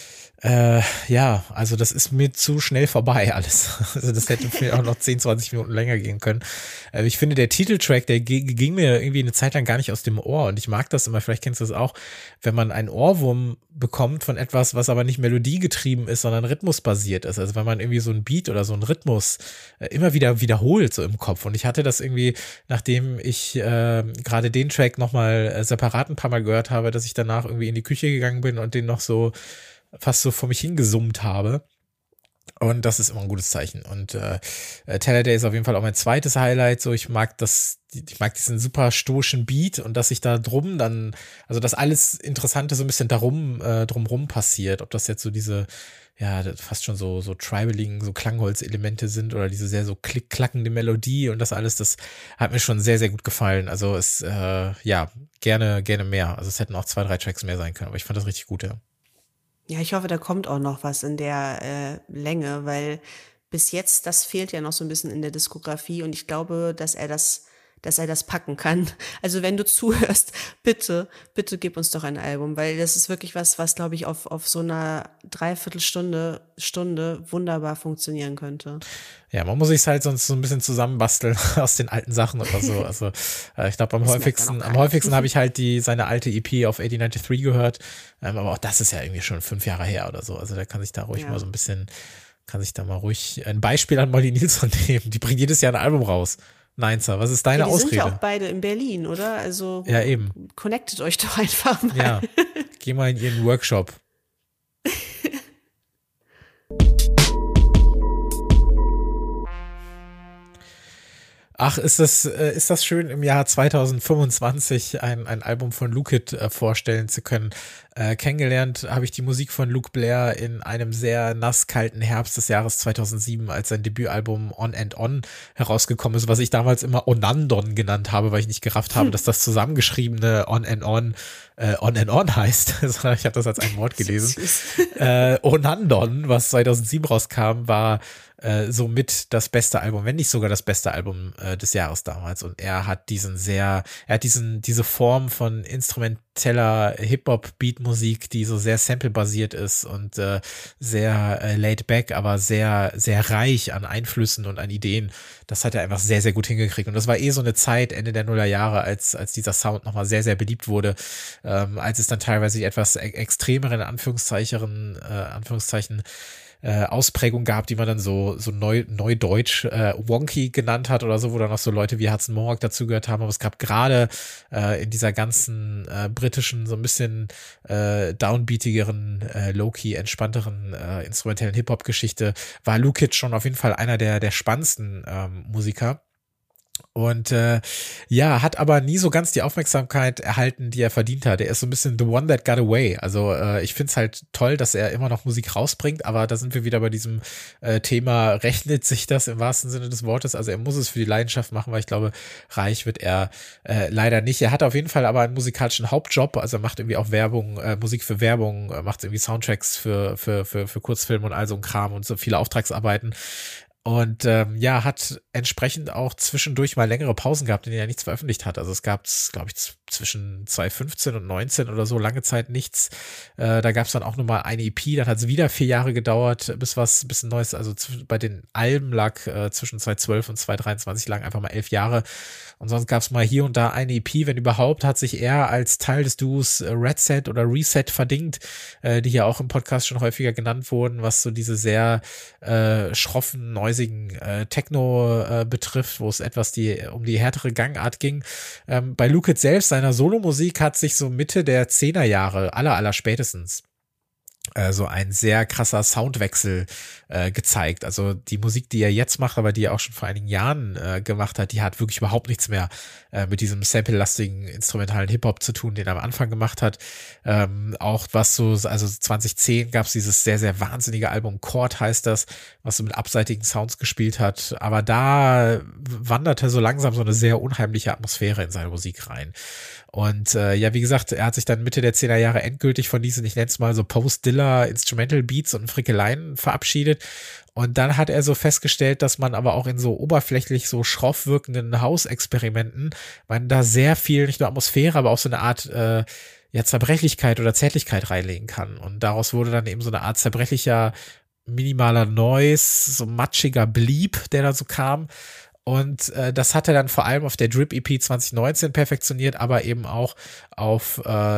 [SPEAKER 1] also das ist mir zu schnell vorbei alles. Also das hätte vielleicht auch noch 10, 20 Minuten länger gehen können. Ich finde, der Titeltrack, der ging mir irgendwie eine Zeit lang gar nicht aus dem Ohr, und ich mag das immer, vielleicht kennst du das auch, wenn man einen Ohrwurm bekommt von etwas, was aber nicht melodiegetrieben ist, sondern rhythmusbasiert ist. Also wenn man irgendwie so einen Beat oder so einen Rhythmus immer wieder wiederholt so im Kopf. Und ich hatte das irgendwie, nachdem ich gerade den Track nochmal separat ein paar Mal gehört habe, dass ich danach irgendwie in die Küche gegangen bin und den noch so fast so vor mich hingesummt habe. Und das ist immer ein gutes Zeichen. Und Talladay ist auf jeden Fall auch mein zweites Highlight. So, ich mag diesen super stoischen Beat, und dass sich da drum dann, also dass alles Interessante so ein bisschen drumrum passiert. Ob das jetzt so diese, ja, fast schon so Tribaling, so Klangholzelemente sind, oder diese sehr so klackende Melodie und das alles, das hat mir schon sehr, sehr gut gefallen. Also es, gerne mehr. Also es hätten auch 2, 3 Tracks mehr sein können, aber ich fand das richtig gut, ja.
[SPEAKER 2] Ja, ich hoffe, da kommt auch noch was in der Länge, weil bis jetzt, das fehlt ja noch so ein bisschen in der Diskografie, und ich glaube, dass er das packen kann. Also wenn du zuhörst, bitte gib uns doch ein Album, weil das ist wirklich was glaube ich auf so einer Dreiviertelstunde, Stunde wunderbar funktionieren könnte.
[SPEAKER 1] Ja, man muss sich halt sonst so ein bisschen zusammenbasteln aus den alten Sachen oder so. Also ich glaube, am häufigsten habe ich halt seine alte EP auf 8093 gehört. Aber auch das ist ja irgendwie schon 5 Jahre her oder so. Also da kann sich da ruhig mal so ein bisschen, ein Beispiel an Molly Nilsson nehmen. Die bringt jedes Jahr ein Album raus. Neinzer, was ist deine Ausrede?
[SPEAKER 2] Die sind ja auch beide in Berlin, oder? Also
[SPEAKER 1] ja, eben.
[SPEAKER 2] Connectet euch doch einfach mal.
[SPEAKER 1] Ja, geh mal in ihren Workshop. Ach, ist das schön, im Jahr 2025 ein Album von Lookit vorstellen zu können. Kennengelernt habe ich die Musik von Luke Blair in einem sehr nasskalten Herbst des Jahres 2007, als sein Debütalbum On and On herausgekommen ist, was ich damals immer Onandon genannt habe, weil ich nicht gerafft habe, dass das zusammengeschriebene On and On heißt, sondern ich habe das als ein Wort gelesen. Onandon, was 2007 rauskam, war somit das beste Album, wenn nicht sogar das beste Album des Jahres damals. Und er hat diese Form von instrumenteller Hip-Hop-Beat-Musik, die so sehr sample-basiert ist und sehr laid back, aber sehr, sehr reich an Einflüssen und an Ideen. Das hat er einfach sehr, sehr gut hingekriegt. Und das war so eine Zeit, Ende der Nullerjahre, als dieser Sound nochmal sehr, sehr beliebt wurde, als es dann teilweise die etwas extremeren Anführungszeichen Ausprägung gab, die man dann so neudeutsch wonky genannt hat oder so, wo dann noch so Leute wie Hudson Mohawk dazugehört haben. Aber es gab gerade in dieser ganzen britischen, so ein bisschen downbeatigeren, low-key, entspannteren instrumentellen Hip-Hop-Geschichte, war Lukic schon auf jeden Fall einer der spannendsten Musiker. Und hat aber nie so ganz die Aufmerksamkeit erhalten, die er verdient hat. Er ist so ein bisschen the one that got away. Also ich find's halt toll, dass er immer noch Musik rausbringt, aber da sind wir wieder bei diesem Thema, rechnet sich das im wahrsten Sinne des Wortes? Also er muss es für die Leidenschaft machen, weil ich glaube, reich wird er leider nicht. Er hat auf jeden Fall aber einen musikalischen Hauptjob, also er macht irgendwie auch Werbung, Musik für Werbung, macht irgendwie Soundtracks für Kurzfilme und all so ein Kram und so viele Auftragsarbeiten. Und hat entsprechend auch zwischendurch mal längere Pausen gehabt, in denen er nichts veröffentlicht hat. Also es gab, glaube ich, zwischen 2015 und 19 oder so lange Zeit nichts. Da gab es dann auch nur mal eine EP, dann hat es wieder 4 Jahre gedauert, bis was ein bisschen Neues, also bei den Alben lag zwischen 2012 und 2023 lagen einfach mal 11 Jahre. Und sonst gab es mal hier und da eine EP, wenn überhaupt, hat sich er als Teil des Duos Red Set oder Reset verdingt, die ja auch im Podcast schon häufiger genannt wurden, was so diese sehr schroffen, neusigen Techno betrifft, wo es etwas um die härtere Gangart ging. Bei Lukic selbst, seiner Solomusik, hat sich so Mitte der 10er Jahre, aller spätestens, so ein sehr krasser Soundwechsel gezeigt. Also die Musik, die er jetzt macht, aber die er auch schon vor einigen Jahren gemacht hat, die hat wirklich überhaupt nichts mehr mit diesem sample-lastigen instrumentalen Hip-Hop zu tun, den er am Anfang gemacht hat. Auch was so, also 2010 gab es dieses sehr, sehr wahnsinnige Album Chord heißt das, was so mit abseitigen Sounds gespielt hat. Aber da wanderte so langsam so eine sehr unheimliche Atmosphäre in seine Musik rein. Und wie gesagt, er hat sich dann Mitte der 10er Jahre endgültig von diesen, ich nenne es mal so Post-Dilla Instrumental Beats und Frickeleien verabschiedet. Und dann hat er so festgestellt, dass man aber auch in so oberflächlich so schroff wirkenden Hausexperimenten, man da sehr viel, nicht nur Atmosphäre, aber auch so eine Art Zerbrechlichkeit oder Zärtlichkeit reinlegen kann. Und daraus wurde dann eben so eine Art zerbrechlicher, minimaler Noise, so matschiger Bleep, der da so kam. Und das hat er dann vor allem auf der Drip EP 2019 perfektioniert, aber eben auch auf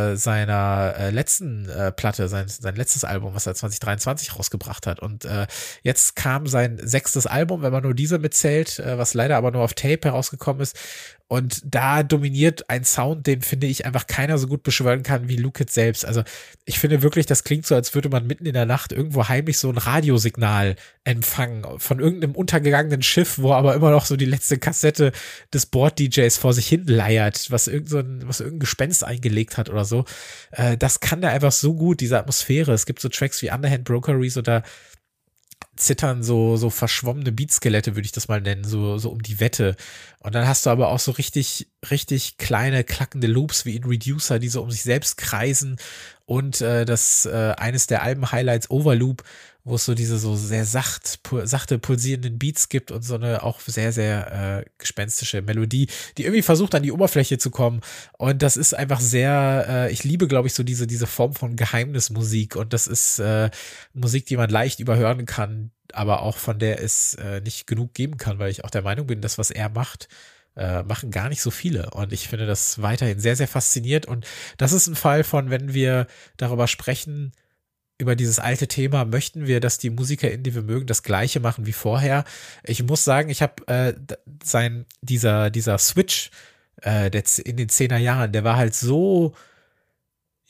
[SPEAKER 1] seiner letzten Platte, sein letztes Album, was er 2023 rausgebracht hat. Und jetzt kam sein 6. Album, wenn man nur diese mitzählt, was leider aber nur auf Tape herausgekommen ist. Und da dominiert ein Sound, den, finde ich, einfach keiner so gut beschwören kann wie Lukic selbst. Also ich finde wirklich, das klingt so, als würde man mitten in der Nacht irgendwo heimlich so ein Radiosignal empfangen von irgendeinem untergegangenen Schiff, wo aber immer noch so die letzte Kassette des Board-DJs vor sich hin leiert, was irgendein Gespenst eingelegt hat oder so. Das kann der einfach so gut, diese Atmosphäre. Es gibt so Tracks wie Underhand Brokeries oder zittern so verschwommene Beatskelette, würde ich das mal nennen, so um die Wette. Und dann hast du aber auch so richtig kleine klackende Loops wie in Reducer, die so um sich selbst kreisen und eines der Alben-Highlights Overloop, wo es so diese so sehr sachte pulsierenden Beats gibt und so eine auch sehr, sehr gespenstische Melodie, die irgendwie versucht an die Oberfläche zu kommen. Und das ist einfach sehr, ich liebe, glaube ich, so diese Form von Geheimnismusik. Und das ist Musik, die man leicht überhören kann, aber auch von der es nicht genug geben kann, weil ich auch der Meinung bin, das, was er macht, machen gar nicht so viele. Und ich finde das weiterhin sehr, sehr faszinierend. Und das ist ein Fall von, wenn wir darüber sprechen, über dieses alte Thema, möchten wir, dass die MusikerInnen, die wir mögen, das Gleiche machen wie vorher. Ich muss sagen, ich habe dieser Switch in den 10er Jahren, der war halt so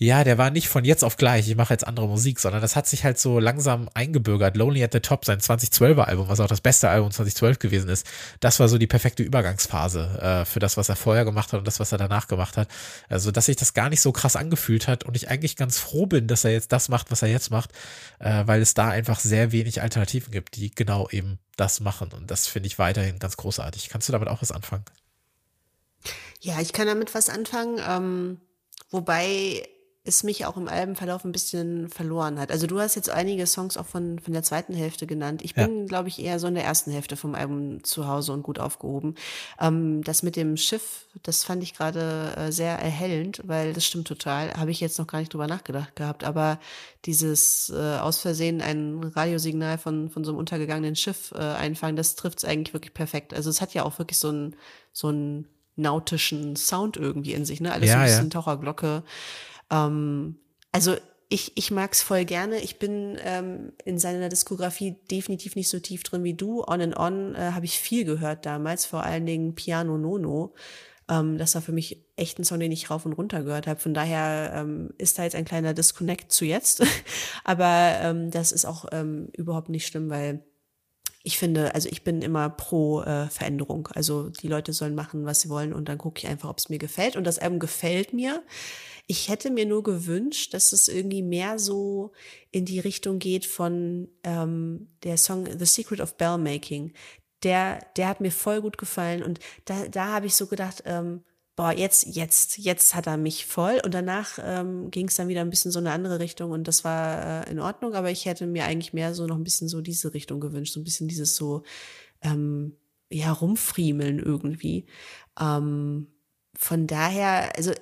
[SPEAKER 1] Ja, der war nicht von jetzt auf gleich, ich mache jetzt andere Musik, sondern das hat sich halt so langsam eingebürgert. Lonely at the Top, sein 2012er Album, was auch das beste Album 2012 gewesen ist, das war so die perfekte Übergangsphase für das, was er vorher gemacht hat und das, was er danach gemacht hat. Also, dass sich das gar nicht so krass angefühlt hat und ich eigentlich ganz froh bin, dass er jetzt das macht, was er jetzt macht, weil es da einfach sehr wenig Alternativen gibt, die genau eben das machen und das finde ich weiterhin ganz großartig. Kannst du damit auch was anfangen?
[SPEAKER 2] Ja, ich kann damit was anfangen, wobei es mich auch im Albenverlauf ein bisschen verloren hat. Also du hast jetzt einige Songs auch von der zweiten Hälfte genannt. Ich
[SPEAKER 1] Ja.
[SPEAKER 2] bin, glaube ich, eher so in der ersten Hälfte vom Album zu Hause und gut aufgehoben. Das mit dem Schiff, das fand ich gerade sehr erhellend, weil das stimmt total. Habe ich jetzt noch gar nicht drüber nachgedacht gehabt. Aber dieses aus Versehen ein Radiosignal von so einem untergegangenen Schiff einfangen, das trifft es eigentlich wirklich perfekt. Also es hat ja auch wirklich so einen nautischen Sound irgendwie in sich, ne? Alles so ein
[SPEAKER 1] Ja, ja.
[SPEAKER 2] bisschen Taucherglocke. Also ich mag's voll gerne. Ich bin in seiner Diskografie definitiv nicht so tief drin wie du. On and On habe ich viel gehört damals, vor allen Dingen Piano Nono. Das war für mich echt ein Song, den ich rauf und runter gehört habe. Von daher ist da jetzt ein kleiner Disconnect zu jetzt. Aber das ist auch überhaupt nicht schlimm, weil ich finde, also ich bin immer pro Veränderung. Also die Leute sollen machen, was sie wollen und dann gucke ich einfach, ob es mir gefällt. Und das Album gefällt mir. Ich hätte mir nur gewünscht, dass es irgendwie mehr so in die Richtung geht von der Song The Secret of Bell Making. Der hat mir voll gut gefallen und da habe ich so gedacht, boah, jetzt hat er mich voll. Und danach ging es dann wieder ein bisschen so eine andere Richtung und das war in Ordnung, aber ich hätte mir eigentlich mehr so noch ein bisschen so diese Richtung gewünscht, so ein bisschen dieses so ja, rumfriemeln irgendwie. Von daher, also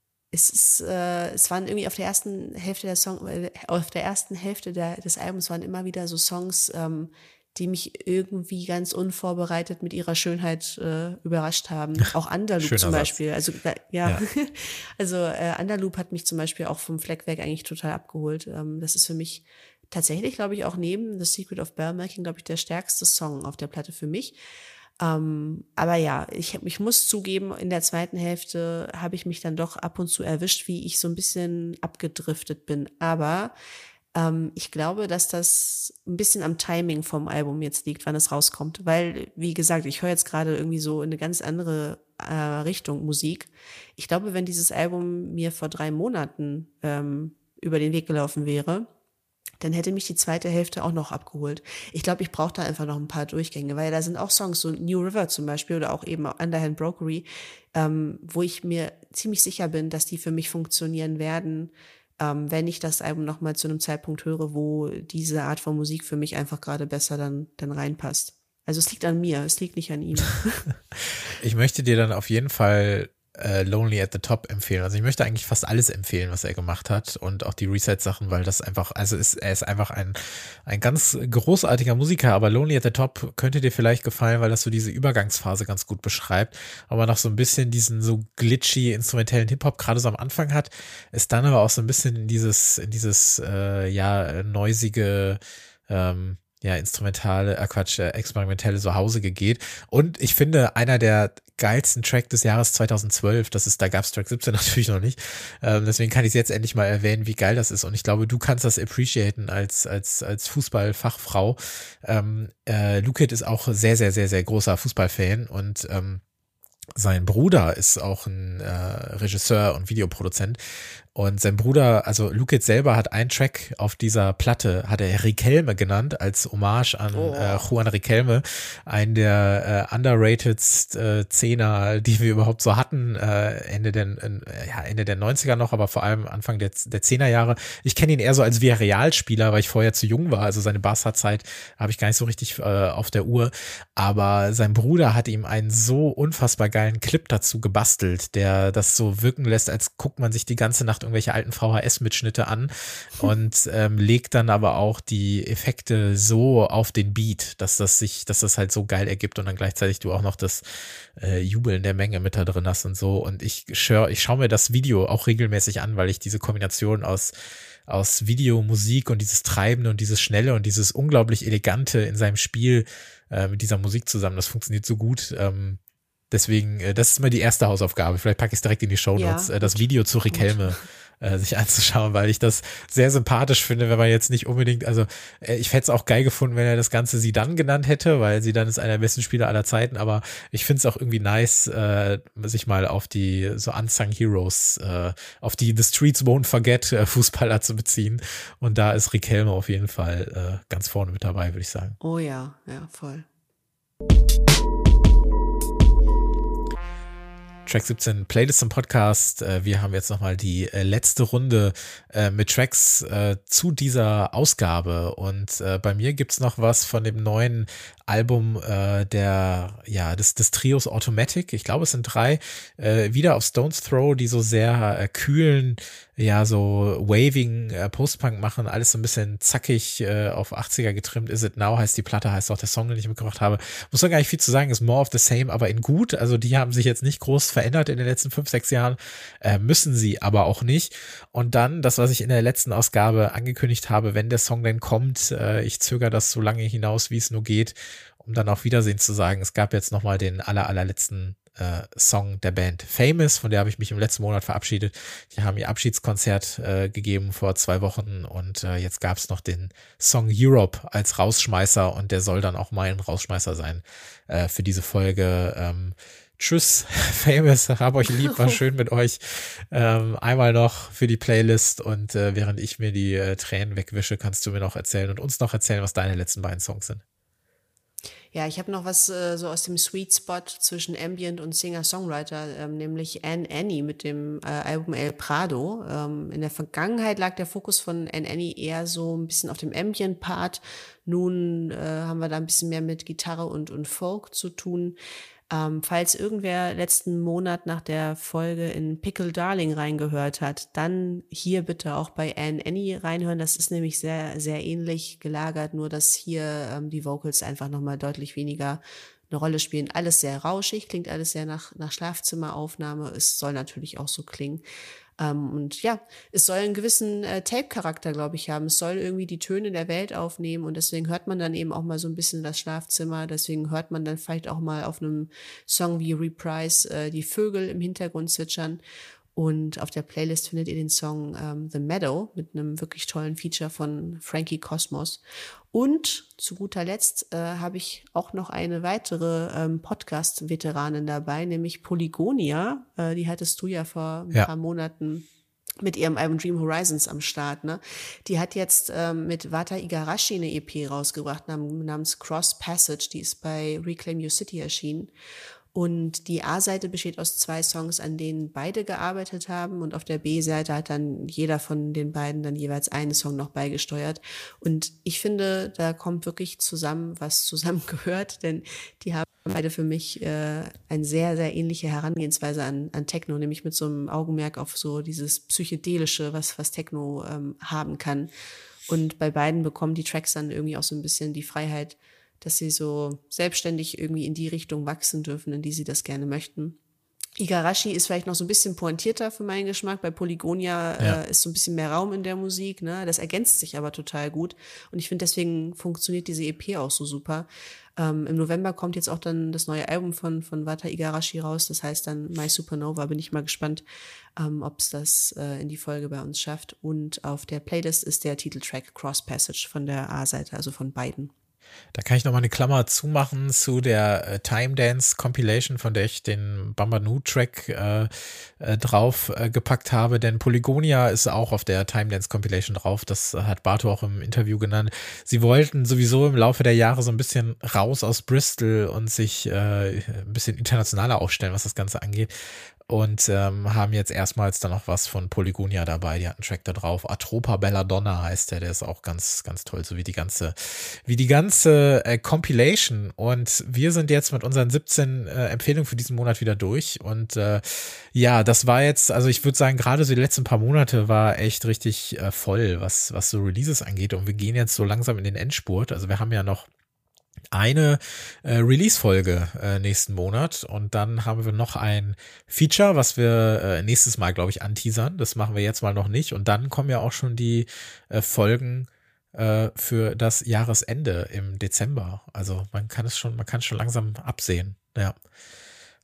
[SPEAKER 2] es waren irgendwie auf der ersten Hälfte auf der ersten Hälfte des Albums waren immer wieder so Songs, die mich irgendwie ganz unvorbereitet mit ihrer Schönheit überrascht haben. Auch Underloop
[SPEAKER 1] Schöner
[SPEAKER 2] zum
[SPEAKER 1] Satz.
[SPEAKER 2] Beispiel. Also ja,
[SPEAKER 1] Ja.
[SPEAKER 2] also Underloop hat mich zum Beispiel auch vom Fleck weg eigentlich total abgeholt. Das ist für mich tatsächlich, glaube ich, auch neben The Secret of Bell Making, glaube ich, der stärkste Song auf der Platte für mich. Aber ja, ich muss zugeben, in der zweiten Hälfte habe ich mich dann doch ab und zu erwischt, wie ich so ein bisschen abgedriftet bin. Aber ich glaube, dass das ein bisschen am Timing vom Album jetzt liegt, wann es rauskommt. Weil, wie gesagt, ich höre jetzt gerade irgendwie so in eine ganz andere Richtung Musik. Ich glaube, wenn dieses Album mir vor 3 Monaten über den Weg gelaufen wäre, dann hätte mich die zweite Hälfte auch noch abgeholt. Ich glaube, ich brauche da einfach noch ein paar Durchgänge, weil da sind auch Songs, so New River zum Beispiel oder auch eben Underhand Brokery, wo ich mir ziemlich sicher bin, dass die für mich funktionieren werden, wenn ich das Album nochmal zu einem Zeitpunkt höre, wo diese Art von Musik für mich einfach gerade besser dann reinpasst. Also es liegt an mir, es liegt nicht an ihm.
[SPEAKER 1] Ich möchte dir dann auf jeden Fall Lonely at the Top empfehlen. Also ich möchte eigentlich fast alles empfehlen, was er gemacht hat und auch die Reset-Sachen, weil das einfach, also er ist einfach ein ganz großartiger Musiker, aber Lonely at the Top könnte dir vielleicht gefallen, weil das so diese Übergangsphase ganz gut beschreibt, aber noch so ein bisschen diesen so glitchy instrumentellen Hip-Hop gerade so am Anfang hat, ist dann aber auch so ein bisschen in dieses ja, noisige ja, experimentelle Zuhause geht. Und ich finde, einer der geilsten Track des Jahres 2012, da gab's Track 17 natürlich noch nicht. Deswegen kann ich es jetzt endlich mal erwähnen, wie geil das ist. Und ich glaube, du kannst das appreciaten als Fußballfachfrau. Lukid ist auch sehr, sehr, sehr, sehr großer Fußballfan und sein Bruder ist auch ein Regisseur und Videoproduzent. Und sein Bruder, also Lukid selber hat einen Track auf dieser Platte, hat er Riquelme genannt, als Hommage an Juan Riquelme, einen der underrated Zehner, die wir überhaupt so hatten, Ende der 90er noch, aber vor allem Anfang der 10er Jahre. Ich kenne ihn eher so als Villarreal-Spieler, weil ich vorher zu jung war, also seine Barca-Zeit habe ich gar nicht so richtig auf der Uhr, aber sein Bruder hat ihm einen so unfassbar geilen Clip dazu gebastelt, der das so wirken lässt, als guckt man sich die ganze Nacht irgendwelche alten VHS-Mitschnitte an und legt dann aber auch die Effekte so auf den Beat, dass das halt so geil ergibt und dann gleichzeitig du auch noch das Jubeln der Menge mit da drin hast und so. Und ich schaue mir das Video auch regelmäßig an, weil ich diese Kombination aus Video, Musik und dieses Treibende und dieses Schnelle und dieses unglaublich Elegante in seinem Spiel mit dieser Musik zusammen, das funktioniert so gut. Deswegen, das ist mal die erste Hausaufgabe. Vielleicht packe ich es direkt in die Shownotes,
[SPEAKER 2] Ja,
[SPEAKER 1] das Video zu Rick Helme sich anzuschauen, weil ich das sehr sympathisch finde, wenn man jetzt nicht unbedingt, also ich hätte es auch geil gefunden, wenn er das Ganze Zidane genannt hätte, weil Zidane ist einer der besten Spieler aller Zeiten, aber ich finde es auch irgendwie nice, sich mal auf die so Unsung Heroes, auf die The Streets Won't Forget Fußballer zu beziehen, und da ist Rick Helme auf jeden Fall ganz vorne mit dabei, würde ich sagen.
[SPEAKER 2] Oh ja, ja, voll.
[SPEAKER 1] Track 17 Playlist im Podcast. Wir haben jetzt nochmal die letzte Runde mit Tracks zu dieser Ausgabe, und bei mir gibt's noch was von dem neuen Album des Trios Automatic. Ich glaube, es sind 3 wieder auf Stones Throw, die so sehr kühlen, ja, so waving Post-Punk machen, alles so ein bisschen zackig auf 80er getrimmt. Is It Now heißt die Platte, heißt auch der Song, den ich mitgebracht habe. Muss man gar nicht viel zu sagen, ist more of the same, aber in gut. Also die haben sich jetzt nicht groß verändert in den letzten 5, 6 Jahren, müssen sie aber auch nicht. Und dann, das, was ich in der letzten Ausgabe angekündigt habe, wenn der Song denn kommt, ich zögere das so lange hinaus, wie es nur geht, um dann auch Wiedersehen zu sagen. Es gab jetzt nochmal den allerletzten Song der Band Famous, von der habe ich mich im letzten Monat verabschiedet. Die haben ihr Abschiedskonzert gegeben vor 2 Wochen, und jetzt gab es noch den Song Europe als Rausschmeißer, und der soll dann auch mein Rausschmeißer sein für diese Folge. Tschüss, Famous, hab euch lieb, war schön mit euch. Einmal noch für die Playlist, und während ich mir die Tränen wegwische, kannst du mir noch erzählen und uns noch erzählen, was deine letzten beiden Songs sind.
[SPEAKER 2] Ja, ich habe noch was so aus dem Sweet Spot zwischen Ambient und Singer-Songwriter, nämlich Annie mit dem Album El Prado. In der Vergangenheit lag der Fokus von Annie eher so ein bisschen auf dem Ambient-Part. Nun haben wir da ein bisschen mehr mit Gitarre und Folk zu tun. Falls irgendwer letzten Monat nach der Folge in Pickle Darling reingehört hat, dann hier bitte auch bei Annie reinhören. Das ist nämlich sehr, sehr ähnlich gelagert, nur dass hier die Vocals einfach nochmal deutlich weniger eine Rolle spielen. Alles sehr rauschig, klingt alles sehr nach Schlafzimmeraufnahme. Es soll natürlich auch so klingen. Und ja, es soll einen gewissen Tape-Charakter, glaube ich, haben. Es soll irgendwie die Töne der Welt aufnehmen, und deswegen hört man dann eben auch mal so ein bisschen das Schlafzimmer. Deswegen hört man dann vielleicht auch mal auf einem Song wie Reprise die Vögel im Hintergrund zwitschern. Und auf der Playlist findet ihr den Song The Meadow mit einem wirklich tollen Feature von Frankie Cosmos. Und zu guter Letzt habe ich auch noch eine weitere Podcast-Veteranin dabei, nämlich Polygonia. Die hattest du ja vor ein paar Monaten mit ihrem Album Dream Horizons am Start. Ne? Die hat jetzt mit Wata Igarashi eine EP rausgebracht namens Cross Passage. Die ist bei Reclaim Your City erschienen. Und die A-Seite besteht aus 2 Songs, an denen beide gearbeitet haben. Und auf der B-Seite hat dann jeder von den beiden dann jeweils einen Song noch beigesteuert. Und ich finde, da kommt wirklich zusammen, was zusammengehört. Denn die haben beide für mich eine sehr, sehr ähnliche Herangehensweise an Techno. Nämlich mit so einem Augenmerk auf so dieses Psychedelische, was Techno haben kann. Und bei beiden bekommen die Tracks dann irgendwie auch so ein bisschen die Freiheit, dass sie so selbstständig irgendwie in die Richtung wachsen dürfen, in die sie das gerne möchten. Igarashi ist vielleicht noch so ein bisschen pointierter für meinen Geschmack. Bei Polygonia ist so ein bisschen mehr Raum in der Musik. Ne? Das ergänzt sich aber total gut. Und ich finde, deswegen funktioniert diese EP auch so super. Im November kommt jetzt auch dann das neue Album von Wata Igarashi raus. Das heißt dann My Supernova. Bin ich mal gespannt, ob es das in die Folge bei uns schafft. Und auf der Playlist ist der Titeltrack Cross Passage von der A-Seite, also von beiden.
[SPEAKER 1] Da kann ich noch mal eine Klammer zumachen zu der Time Dance Compilation, von der ich den Bambanu Track drauf gepackt habe, denn Polygonia ist auch auf der Time Dance Compilation drauf. Das hat Barto auch im Interview genannt. Sie wollten sowieso im Laufe der Jahre so ein bisschen raus aus Bristol und sich ein bisschen internationaler aufstellen, was das Ganze angeht. Und haben jetzt erstmals dann noch was von Polygonia dabei. Die hat einen Track da drauf. Atropa Belladonna heißt der ist auch ganz, ganz toll, so wie die ganze Compilation. Und wir sind jetzt mit unseren 17 Empfehlungen für diesen Monat wieder durch. Und das war jetzt, also ich würde sagen, gerade so die letzten paar Monate war echt richtig voll, was so Releases angeht. Und wir gehen jetzt so langsam in den Endspurt. Also wir haben ja noch eine Release-Folge nächsten Monat, und dann haben wir noch ein Feature, was wir nächstes Mal, glaube ich, anteasern. Das machen wir jetzt mal noch nicht, und dann kommen ja auch schon die Folgen für das Jahresende im Dezember. Also man kann schon langsam absehen. Ja.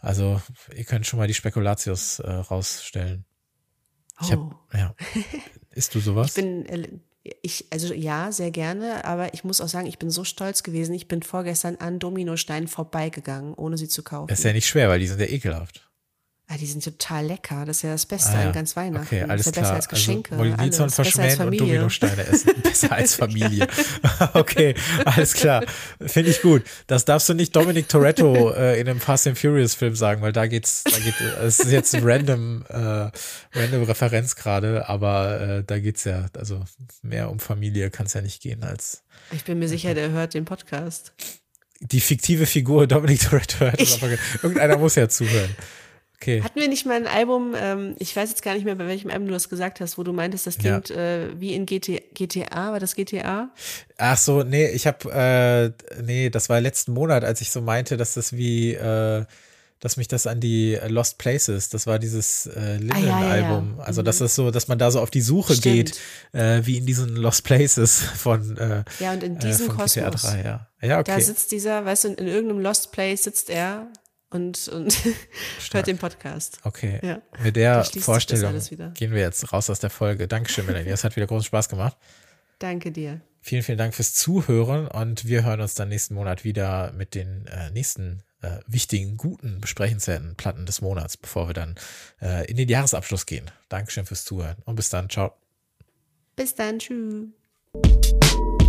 [SPEAKER 1] Also ihr könnt schon mal die Spekulatius rausstellen. Ja. Isst du sowas?
[SPEAKER 2] Also ja, sehr gerne, aber ich muss auch sagen, ich bin so stolz gewesen. Ich bin vorgestern an Dominosteinen vorbeigegangen, ohne sie zu kaufen.
[SPEAKER 1] Das ist ja nicht schwer, weil die sind ja ekelhaft.
[SPEAKER 2] Die sind total lecker. Das ist ja das Beste an ganz Weihnachten.
[SPEAKER 1] Okay, alles
[SPEAKER 2] das ist ja
[SPEAKER 1] klar.
[SPEAKER 2] besser als Geschenke.
[SPEAKER 1] Also Molizon verschmähen und Dominosteine essen. Besser als Familie. Okay, alles klar. Finde ich gut. Das darfst du nicht Dominic Toretto in einem Fast and Furious Film sagen, weil es ist jetzt ein random Referenz gerade, aber da geht's ja, also mehr um Familie kann es ja nicht gehen als.
[SPEAKER 2] Ich bin mir sicher, der hört den Podcast.
[SPEAKER 1] Die fiktive Figur Dominic Toretto hört das aber. Irgendeiner muss ja zuhören. Okay.
[SPEAKER 2] Hatten wir nicht mal ein Album, ich weiß jetzt gar nicht mehr, bei welchem Album du das gesagt hast, wo du meintest, das klingt wie in GTA, war das GTA?
[SPEAKER 1] Ach so, nee, das war letzten Monat, als ich so meinte, dass das dass mich das an die Lost Places, das war dieses Linnen-Album, also das ist so, dass man da so auf die Suche geht, wie in diesen Lost Places von
[SPEAKER 2] ja, und in diesem
[SPEAKER 1] von
[SPEAKER 2] Kosmos,
[SPEAKER 1] GTA 3, ja, okay.
[SPEAKER 2] Da sitzt dieser, weißt du, in irgendeinem Lost Place sitzt er und hört den Podcast.
[SPEAKER 1] Okay,
[SPEAKER 2] ja.
[SPEAKER 1] Mit der Vorstellung gehen wir jetzt raus aus der Folge. Dankeschön, Melanie, es hat wieder großen Spaß gemacht.
[SPEAKER 2] Danke dir.
[SPEAKER 1] Vielen, vielen Dank fürs Zuhören und wir hören uns dann nächsten Monat wieder mit den nächsten wichtigen, guten, besprechenswerten Platten des Monats, bevor wir dann in den Jahresabschluss gehen. Dankeschön fürs Zuhören und bis dann, ciao.
[SPEAKER 2] Bis dann, tschüss.